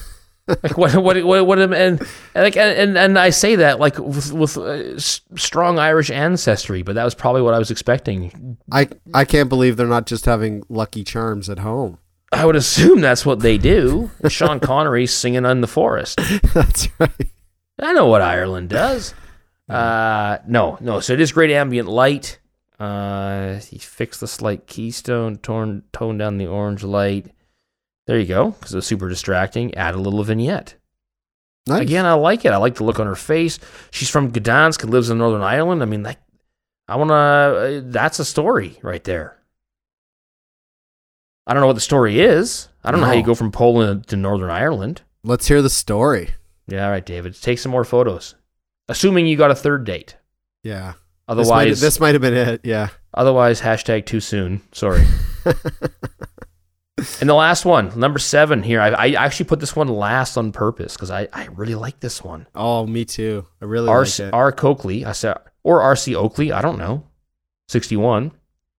A: Like what and I say that like with strong Irish ancestry, but that was probably what I was expecting.
B: I can't believe they're not just having Lucky Charms at home.
A: I would assume that's what they do. Sean Connery singing in the forest.
B: That's right.
A: I know what Ireland does. No. So it is great ambient light. He fixed the slight keystone, toned down the orange light. There you go, because it was super distracting. Add a little vignette.
B: Nice.
A: Again, I like it. I like the look on her face. She's from Gdansk and lives in Northern Ireland. I mean, that's a story right there. I don't know what the story is. I don't know how you go from Poland to Northern Ireland.
B: Let's hear the story.
A: Yeah, all right, David. Take some more photos. Assuming you got a third date.
B: Yeah.
A: Otherwise,
B: this might have been it. Yeah.
A: Otherwise, #too soon. Sorry. And the last one, number 7 here. I actually put this one last on purpose because I really like this one.
B: Oh, me too. I really like it.
A: R. Coakley, I said, or R.C. Oakley, I don't know. 61.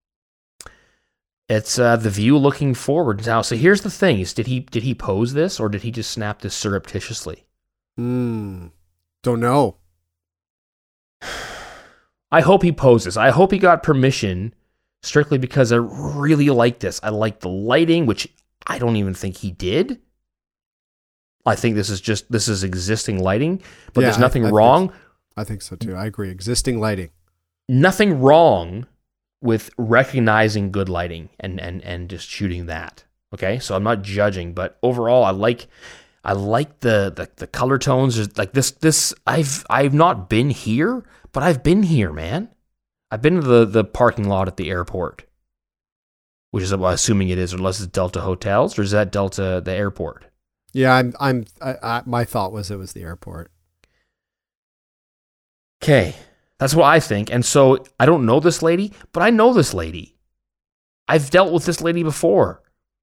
A: It's the view looking forward. Now, so here's the thing: is did he pose this or did he just snap this surreptitiously?
B: Don't know.
A: I hope he poses. I hope he got permission. Strictly because I really like this. I like the lighting, which I don't even think he did. I think this is existing lighting, but there's nothing wrong.
B: I think so too. I agree. Existing lighting.
A: Nothing wrong with recognizing good lighting and just shooting that. Okay, so I'm not judging, but overall, I like the color tones. Like this. I've not been here, but I've been here, man. I've been to the parking lot at the airport, which is what I'm assuming it is, unless it's Delta Hotels, or is that Delta the airport?
B: Yeah, my thought was it was the airport.
A: Okay, that's what I think. And so I don't know this lady, but I know this lady. I've dealt with this lady before.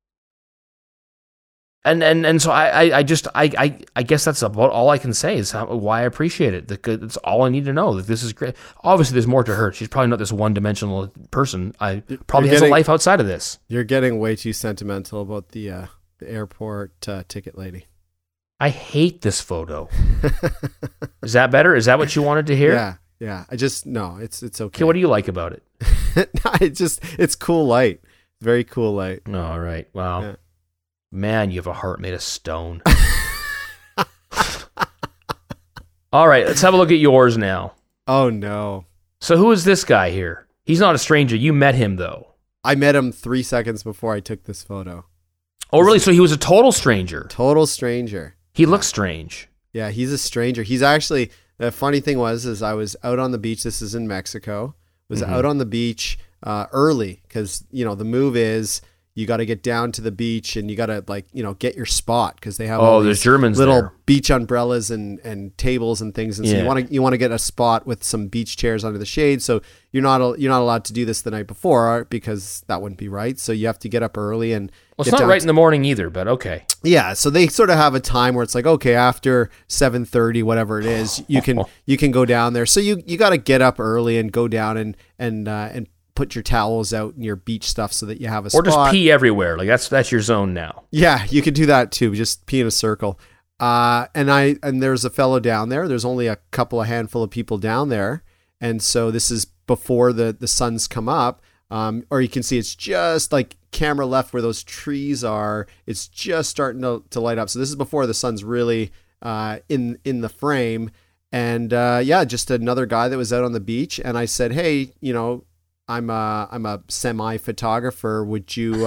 A: And so I guess that's about all I can say is why I appreciate it. That's all I need to know. That this is great. Obviously, there's more to her. She's probably not this one-dimensional person. Probably has a life outside of this.
B: You're getting way too sentimental about the airport ticket lady.
A: I hate this photo. Is that better? Is that what you wanted to hear?
B: Yeah. It's okay.
A: Okay, what do you like about it?
B: It's cool light. Very cool light.
A: All right. Wow. Yeah. Man, you have a heart made of stone. All right, let's have a look at yours now.
B: Oh, no.
A: So who is this guy here? He's not a stranger. You met him, though.
B: I met him 3 seconds before I took this photo.
A: Oh, really? So he was a total stranger?
B: Total stranger.
A: He looks strange.
B: Yeah, he's a stranger. He's actually, the funny thing was I was out on the beach. This is in Mexico. Was out on the beach early because, the move is you got to get down to the beach and you got to get your spot because they have all these
A: Germans
B: little
A: there.
B: Beach umbrellas and tables and things. And so you want to get a spot with some beach chairs under the shade. So you're not allowed to do this the night before because that wouldn't be right. So you have to get up early and
A: it's not right in the morning either, but okay.
B: Yeah, so they sort of have a time where it's like, okay, after 7:30, whatever it is, you can go down there. So you got to get up early and go down and put your towels out and your beach stuff so that you have a spot.
A: Or just pee everywhere. Like that's your zone now.
B: Yeah, you could do that too. Just pee in a circle. And there's a fellow down there. There's only a handful of people down there. And so this is before the sun's come up. Or you can see it's just like camera left where those trees are. It's just starting to light up. So this is before the sun's really in the frame. And just another guy that was out on the beach. And I said, hey, I'm a semi photographer. Would you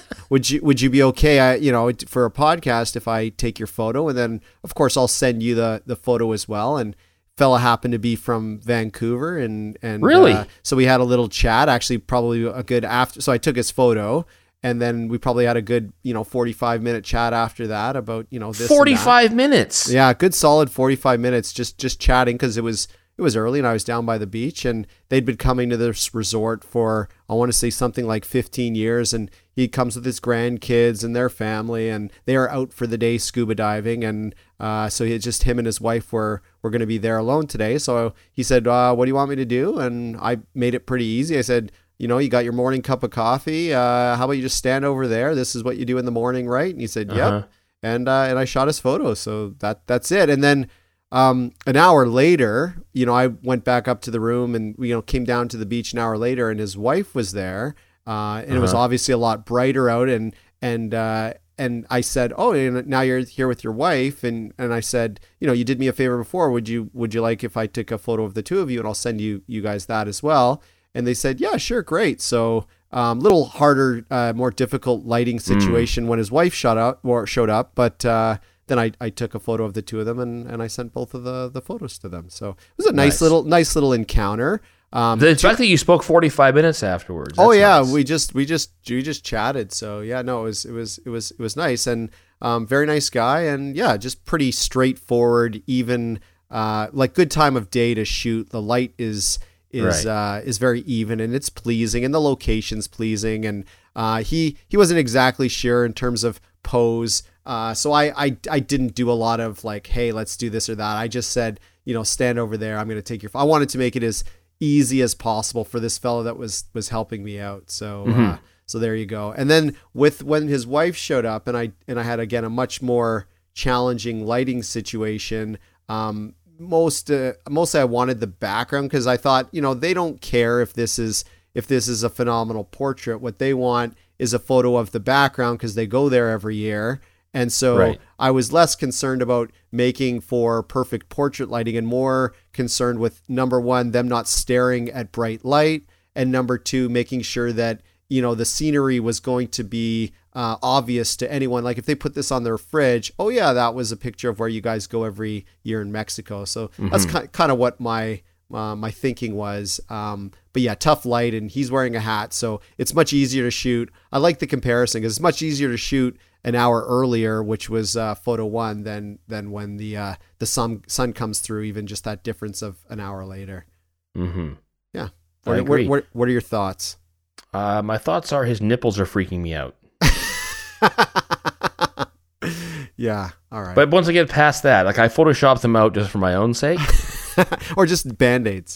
B: be okay? For a podcast, if I take your photo, and then of course I'll send you the photo as well. And fella happened to be from Vancouver, and
A: really,
B: so we had a little chat. Actually, probably a good after. So I took his photo, and then we probably had a good 45-minute chat after that about this.
A: 45 minutes.
B: Yeah, good solid 45 minutes just chatting because it was early and I was down by the beach and they'd been coming to this resort for, I want to say something like 15 years. And he comes with his grandkids and their family and they are out for the day scuba diving. And so him and his wife were going to be there alone today. So he said, what do you want me to do? And I made it pretty easy. I said, you got your morning cup of coffee. How about you just stand over there? This is what you do in the morning, right? And he said, yep. and I shot his photo. So that's it. And then an hour later, I went back up to the room and came down to the beach an hour later, and his wife was there, and it was obviously a lot brighter out, and I said, oh, and now you're here with your wife, and I said, you did me a favor before. Would you like if I took a photo of the two of you, and I'll send you guys that as well? And they said, yeah, sure, great. So little harder, more difficult lighting situation when his wife showed up, but then I took a photo of the two of them, and I sent both of the photos to them. So it was a nice little encounter.
A: The fact that you spoke 45 minutes afterwards.
B: Oh yeah, nice. we just chatted. So yeah, no, it was nice, and very nice guy, and yeah, just pretty straightforward, even like good time of day to shoot. The light is very even, and it's pleasing, and the location's pleasing, and he wasn't exactly sure in terms of pose. So I didn't do a lot of like, hey, let's do this or that. I just said, stand over there. I'm going to take your. I wanted to make it as easy as possible for this fellow that was helping me out. So so there you go. And then when his wife showed up, and I had again a much more challenging lighting situation. Mostly I wanted the background, because I thought, they don't care if this is a phenomenal portrait. What they want is a photo of the background, because they go there every year. And so I was less concerned about making for perfect portrait lighting, and more concerned with, number one, them not staring at bright light, and number two, making sure that, the scenery was going to be obvious to anyone. Like if they put this on their fridge, oh yeah, that was a picture of where you guys go every year in Mexico. So that's kind of what my thinking was. But yeah, tough light, and he's wearing a hat, so it's much easier to shoot. I like the comparison, because it's much easier to shoot an hour earlier, which was photo one, than when the sun comes through, even just that difference of an hour later.
A: Mm-hmm.
B: Yeah.
A: I agree.
B: What are your thoughts?
A: My thoughts are his nipples are freaking me out.
B: Yeah. All right.
A: But once I get past that, like I photoshopped them out just for my own sake.
B: Or just Band-Aids.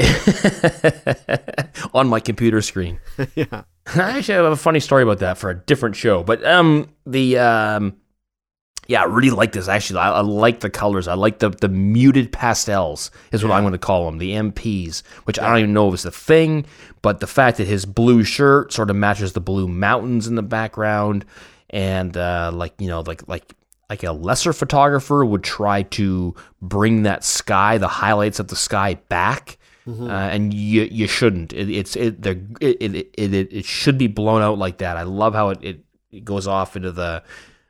A: On my computer screen.
B: Yeah.
A: I actually have a funny story about that for a different show. But I really like this. Actually, I like the colors. I like the muted pastels is what I'm going to call them, the MPs, which I don't even know if it's a thing, but the fact that his blue shirt sort of matches the blue mountains in the background, and like a lesser photographer would try to bring that sky, the highlights of the sky back. And you shouldn't. It should be blown out like that. I love how it goes off into the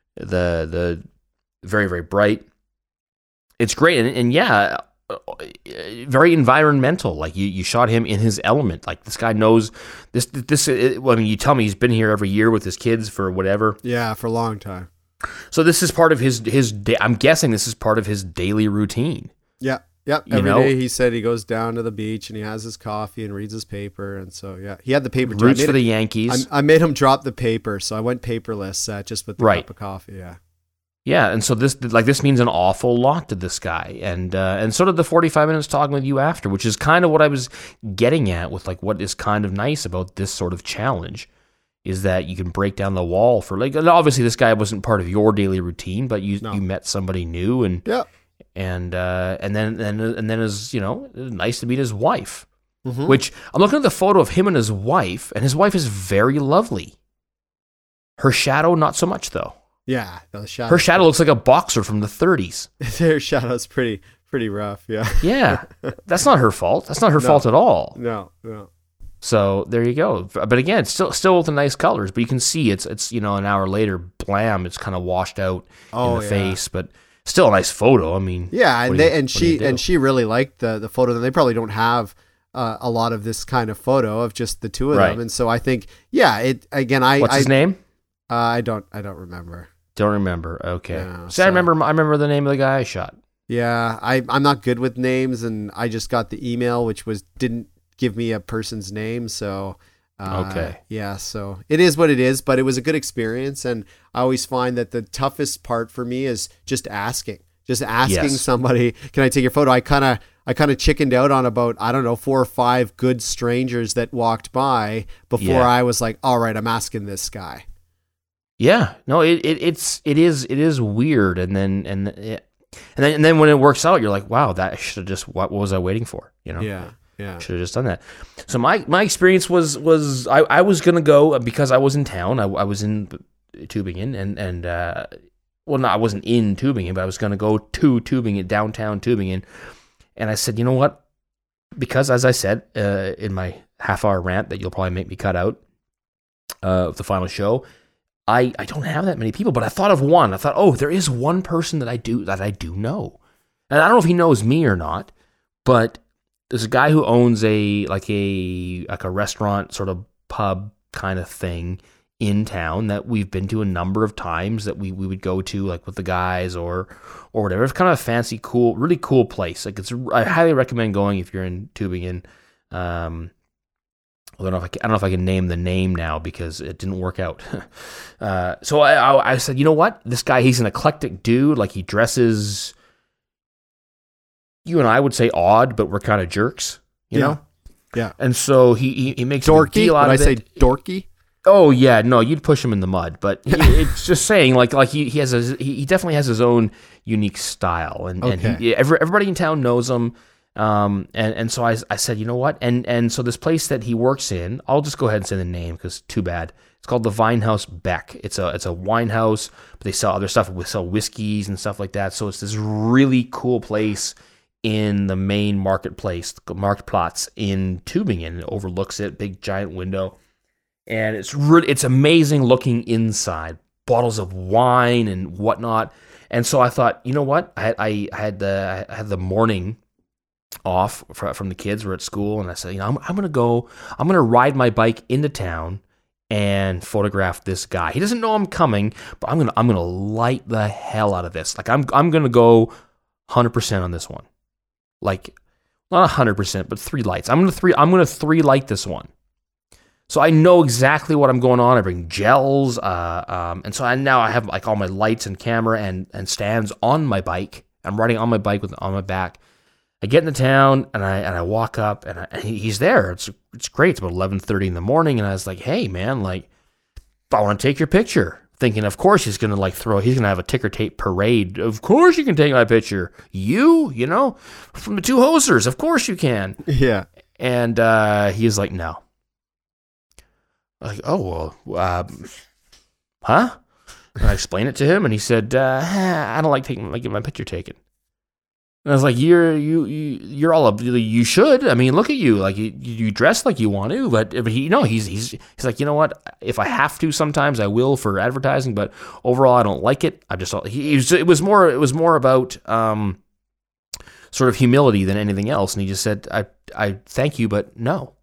A: very, very bright. It's great, and yeah, very environmental. Like you shot him in his element. Like this guy knows this. You tell me he's been here every year with his kids for whatever.
B: Yeah, for a long time.
A: So this is part of his day. I'm guessing this is part of his daily routine.
B: Yeah. Yep. Every day he said he goes down to the beach and he has his coffee and reads his paper. And so, yeah, he had the paper.
A: Roots for the Yankees.
B: I made him drop the paper, so I went paperless just with the cup of coffee. Yeah.
A: Yeah. And so this means an awful lot to this guy. And so did the 45 minutes talking with you after, which is kind of what I was getting at with like what is kind of nice about this sort of challenge is that you can break down the wall for like, obviously this guy wasn't part of your daily routine, but you met somebody new and,
B: yeah.
A: And then is nice to meet his wife, which I'm looking at the photo of him and his wife is very lovely. Her shadow, not so much though.
B: Yeah,
A: her shadow looks like a boxer from the 30s.
B: Their shadow's pretty rough. Yeah.
A: Yeah, that's not her fault. That's not her fault at all.
B: No.
A: So there you go. But again, still with the nice colors. But you can see it's an hour later, blam, it's kind of washed out in the face, but. Still a nice photo. I mean,
B: yeah, and she really liked the photo. They probably don't have a lot of this kind of photo of just the two of them, and so I think, yeah, it again.
A: What's his name?
B: I don't remember.
A: Don't remember. Okay.
B: Yeah,
A: I remember the name of the guy I shot.
B: Yeah, I'm not good with names, and I just got the email, which didn't give me a person's name, so.
A: Okay.
B: Yeah, so it is what it is, but it was a good experience, and I always find that the toughest part for me is just asking somebody, can I take your photo? I kind of chickened out on about, 4 or 5 good strangers that walked by before I was like, all right, I'm asking this guy.
A: Yeah, no, it is weird, and then when it works out, you're like, wow, that should have just, what was I waiting for? You know?
B: Yeah.
A: Should have just done that. So my experience was I was gonna go because I was in town. I was in Tübingen, and well, no, I wasn't in Tübingen, but I was gonna go to Tübingen, downtown Tübingen, and I said, you know what? Because as I said in my half-hour rant that you'll probably make me cut out of the final show, I don't have that many people, but I thought of one. I thought, oh, there is one person that I do know, and I don't know if he knows me or not, but there's a guy who owns a restaurant sort of pub kind of thing in town that we've been to a number of times, that we would go to like with the guys or whatever. It's kind of a fancy, cool, really cool place. Like I highly recommend going if you're in Tübingen. I don't know if I can name the name now because it didn't work out. So I said, you know what? This guy, he's an eclectic dude. Like he dresses, you and I would say odd, but we're kind of jerks, you know?
B: Yeah.
A: And so he makes
B: dorky.
A: a deal out of it.
B: When I say dorky?
A: Oh yeah, no, you'd push him in the mud, but it's just saying like he definitely has his own unique style, and everybody in town knows him. And so I said, you know what? And so this place that he works in, I'll just go ahead and say the name because too bad. It's called the Weinhaus Beck. It's a wine house, but they sell other stuff. We sell whiskeys and stuff like that. So it's this really cool place in the main marketplace, Marktplatz in Tübingen. It overlooks it, big giant window. And it's amazing looking inside, bottles of wine and whatnot. And so I thought, you know what? I had the morning off from the kids. We're at school, and I said, you know, I'm gonna ride my bike into town and photograph this guy. He doesn't know I'm coming, but I'm gonna light the hell out of this. Like I'm gonna go 100% on this one. Like not 100%, but 3 lights. I'm gonna 3 light this one. So I know exactly what I'm going on. I bring gels, and so now I have like all my lights and camera and stands on my bike. I'm riding on my bike on my back. I get into town and I walk up and he's there. It's great. It's about 11:30 in the morning, and I was like, hey man, like I want to take your picture. Thinking, of course he's gonna he's gonna have a ticker tape parade. Of course you can take my picture. You know, from the Two Hosers. Of course you can.
B: Yeah.
A: And he's like, no. Like, oh, well, huh? And I explained it to him, and he said, I don't like getting my picture taken. And I was like, you're all you should. I mean, look at you, like you dress like you want to, but he's like, you know what? If I have to, sometimes I will for advertising, but overall, I don't like it. It was more about sort of humility than anything else, and he just said, I thank you, but no.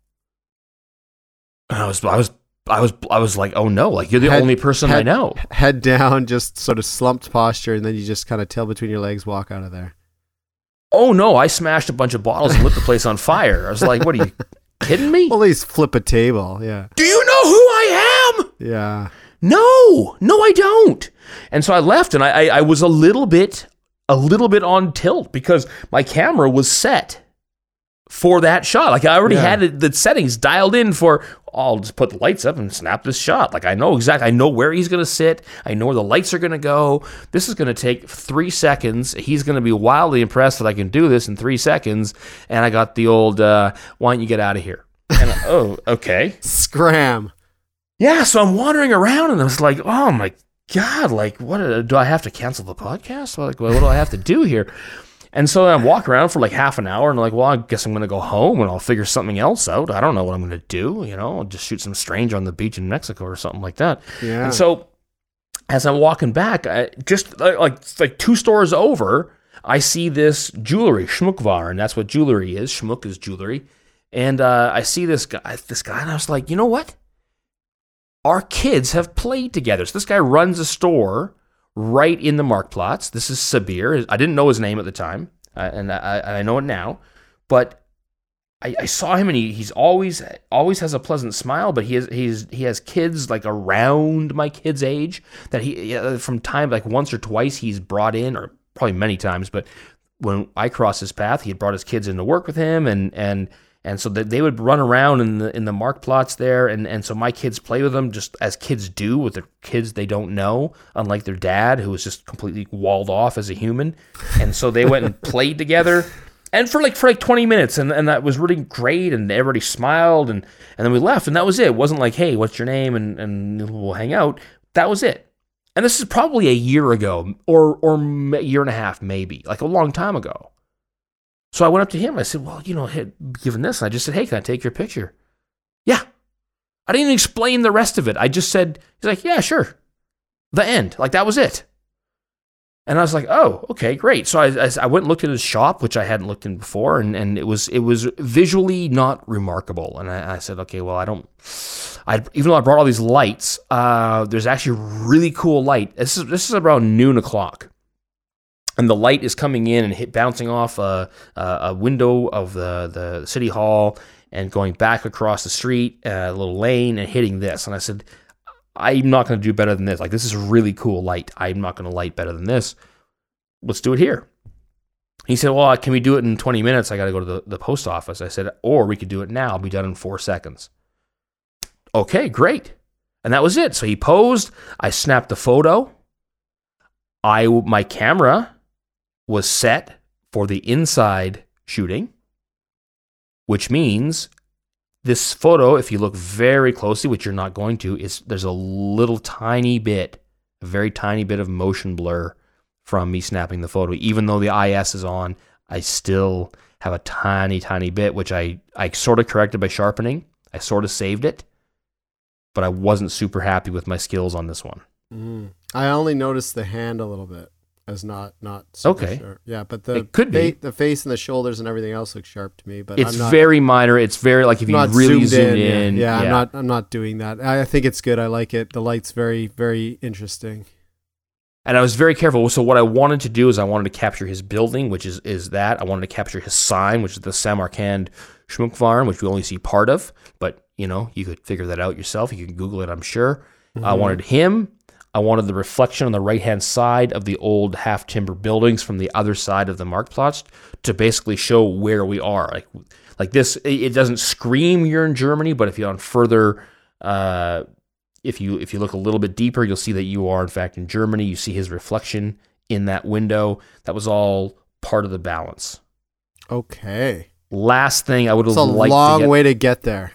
A: And I was like, oh no, like you're the only person I know.
B: Head down, just sort of slumped posture, and then you just kind of tail between your legs, walk out of there.
A: Oh no, I smashed a bunch of bottles and lit the place on fire. I was like, what are you kidding me?
B: Well, at least flip a table, yeah.
A: Do you know who I am?
B: Yeah.
A: No, I don't. And so I left, and I was a little bit on tilt because my camera was set for that shot. Like I already had the settings dialed in for, I'll just put the lights up and snap this shot. Like I know where he's going to sit. I know where the lights are going to go. This is going to take 3 seconds. He's going to be wildly impressed that I can do this in 3 seconds. And I got the old, why don't you get out of here? And oh, okay.
B: Scram.
A: Yeah. So I'm wandering around and I was like, oh my God, like do I have to cancel the podcast? Like, what do I have to do here? And so I walk around for like half an hour and I'm like, well, I guess I'm going to go home and I'll figure something else out. I don't know what I'm going to do. You know, I'll just shoot some stranger on the beach in Mexico or something like that.
B: Yeah.
A: And so as I'm walking back, just like 2 stores over, I see this jewelry, Schmuckwaren, and that's what jewelry is. Schmuck is jewelry. And I see this guy, and I was like, you know what? Our kids have played together. So this guy runs a store right in the Marktplatz. This is Sabir. I didn't know his name at the time, and I know it now. But I saw him, and he's always has a pleasant smile. But he has kids like around my kid's age that he from time like once or twice he's brought in, or probably many times. But when I crossed his path, he had brought his kids in to work with him, and And so that they would run around in the mark plots there, and so my kids play with them just as kids do with the kids they don't know, unlike their dad, who was just completely walled off as a human. And so they went and played together, and for like 20 minutes, and that was really great, and everybody smiled, and then we left, and that was it. It wasn't like, hey, what's your name, and we'll hang out. That was it. And this is probably a year ago, or a year and a half, maybe, like a long time ago. So I went up to him. I said, well, given this, I just said, hey, can I take your picture? Yeah. I didn't even explain the rest of it. I just said, he's like, yeah, sure. The end. Like, that was it. And I was like, oh, okay, great. So I went and looked at his shop, which I hadn't looked in before, and it was visually not remarkable. And I said, okay, well, even though I brought all these lights, there's actually a really cool light. This is around noon o'clock. And the light is coming in and bouncing off a window of the city hall and going back across the street, a little lane, and hitting this. And I said, I'm not going to do better than this. Like, this is a really cool light. I'm not going to light better than this. Let's do it here. He said, well, can we do it in 20 minutes? I got to go to the post office. I said, or we could do it now. I'll be done in 4 seconds. Okay, and that was it. So he posed. I snapped the photo. My camera was set for the inside shooting, which means this photo, if you look very closely, which you're not going to, there's a little tiny bit, a very tiny bit of motion blur from me snapping the photo. Even though the IS is on, I still have a tiny, tiny bit, which I sort of corrected by sharpening. I sort of saved it, but I wasn't super happy with my skills on this one.
B: I only noticed the hand a little bit. As not super
A: okay.
B: Sharp. Yeah, but
A: it could be.
B: The face and the shoulders and everything else looks sharp to me. But
A: it's very minor. It's very like if you really zoom in.
B: Yeah, I'm not doing that. I think it's good. I like it. The light's very, very interesting.
A: And I was very careful. So what I wanted to do is I wanted to capture his building, which is that. I wanted to capture his sign, which is the Samarkand Schmuckwarm, which we only see part of. But you could figure that out yourself. You can Google it, I'm sure. Mm-hmm. I wanted him. I wanted the reflection on the right-hand side of the old half-timber buildings from the other side of the mark plots to basically show where we are. Like this, it doesn't scream you're in Germany, but if you're on further, if you look a little bit deeper, you'll see that you are in fact in Germany. You see his reflection in that window. That was all part of the balance.
B: Okay.
A: Last thing I would have liked to get.
B: It's a long way to get there.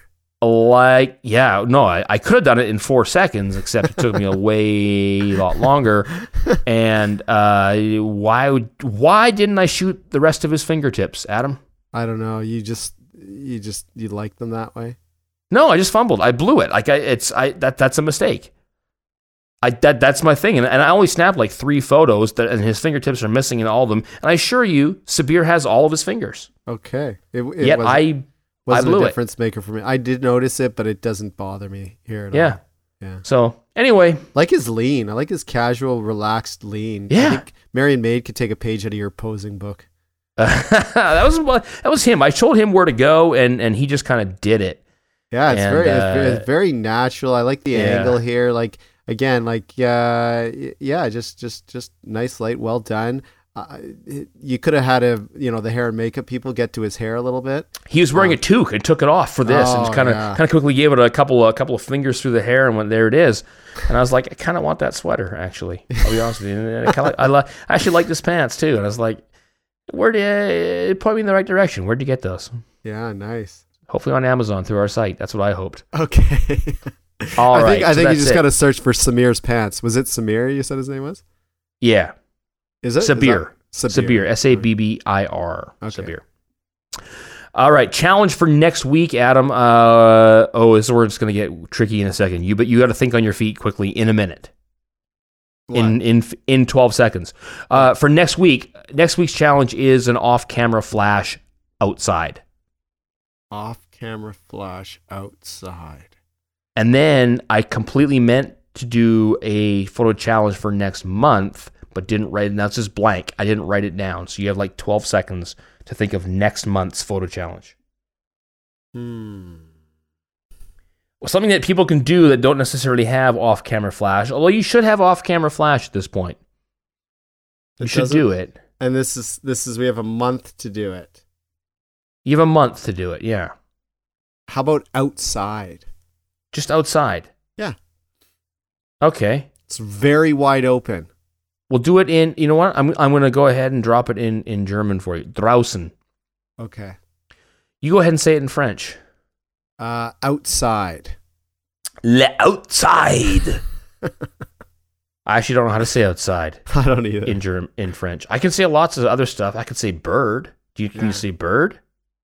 A: I could have done it in 4 seconds, except it took me a lot longer. And why didn't I shoot the rest of his fingertips, Adam?
B: I don't know. You like them that way?
A: No, I just fumbled. I blew it. That's a mistake. That's my thing. And I only snapped like 3 photos, and his fingertips are missing in all of them. And I assure you, Sabir has all of his fingers.
B: Okay.
A: Yet I
B: wasn't
A: blew
B: a difference maker for me. I did notice it, but it doesn't bother me here at all. Yeah. So
A: anyway,
B: like his lean. I like his casual, relaxed lean.
A: Yeah.
B: I think Marion Maid could take a page out of your posing book.
A: that was him. I told him where to go, and he just kind of did it.
B: Yeah, it's very natural. I like the angle here. Like again, just nice light, well done. You could have had the hair and makeup people get to his hair a little bit.
A: He was wearing a toque and took it off for this, and kind of quickly gave it a couple of fingers through the hair, and there it is. And I was like, I kind of want that sweater, actually. I'll be honest with you. And I actually like this pants too. And I was like, point me in the right direction. Where'd you get those?
B: Yeah, nice.
A: Hopefully on Amazon through our site. That's what I hoped.
B: Okay.
A: All right.
B: I think you just got to search for Samir's pants. Was it Samir? You said his name was?
A: Yeah.
B: Is it?
A: Sabir.
B: Sabir.
A: Sabbir.
B: Okay.
A: Sabir. All right. Challenge for next week, Adam. This is where it's going to get tricky in a second. But you got to think on your feet quickly in a minute.
B: What?
A: In 12 seconds. For next week's challenge is an off-camera flash outside.
B: Off-camera flash outside.
A: And then I completely meant to do a photo challenge for next month, but didn't write it down. It's just blank. I didn't write it down. So you have like 12 seconds to think of next month's photo challenge. Well, something that people can do that don't necessarily have off-camera flash, although you should have off-camera flash at this point. You should do it.
B: And this is we have a month to do it.
A: You have a month to do it, yeah.
B: How about outside?
A: Just outside.
B: Yeah.
A: Okay.
B: It's very wide open.
A: We'll do it in, you know what? I'm going to go ahead and drop it in German for you. Draußen.
B: Okay.
A: You go ahead and say it in French.
B: Outside.
A: Le outside. I actually don't know how to say outside.
B: I don't either.
A: In French. I can say lots of other stuff. I can say bird. Can you say bird?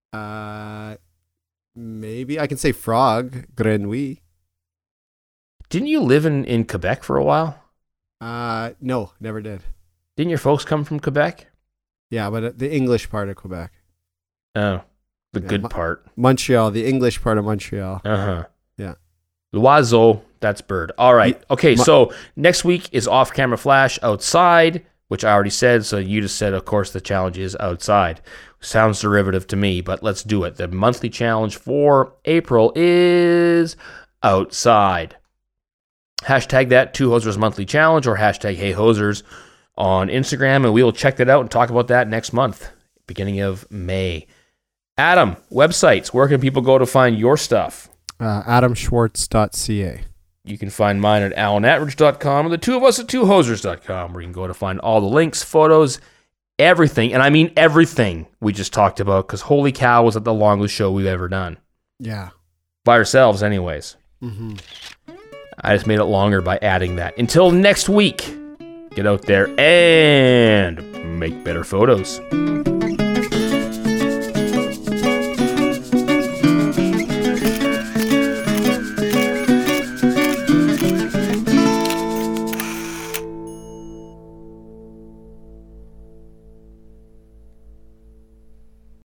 B: Maybe. I can say frog. Grenouille.
A: Didn't you live in Quebec for a while?
B: No, never did.
A: Didn't your folks come from Quebec?
B: Yeah, but the English part of Quebec.
A: Oh, the good part.
B: Montreal, the English part of Montreal.
A: Uh-huh.
B: Yeah.
A: L'oiseau, that's bird. All right. Okay, so next week is Off-Camera Flash outside, which I already said. So you just said, of course, the challenge is outside. Sounds derivative to me, but let's do it. The monthly challenge for April is outside. Hashtag that 2Hosers Monthly Challenge or hashtag Hey Hosers on Instagram, and we will check that out and talk about that next month, beginning of May. Adam, websites. Where can people go to find your stuff?
B: AdamSchwartz.ca.
A: You can find mine at alanatridge.com or the two of us at 2Hosers.com, where you can go to find all the links, photos, everything. And I mean everything we just talked about, because holy cow, was it the longest show we've ever done.
B: Yeah.
A: By ourselves, anyways.
B: Mm-hmm.
A: I just made it longer by adding that. Until next week, get out there and make better photos.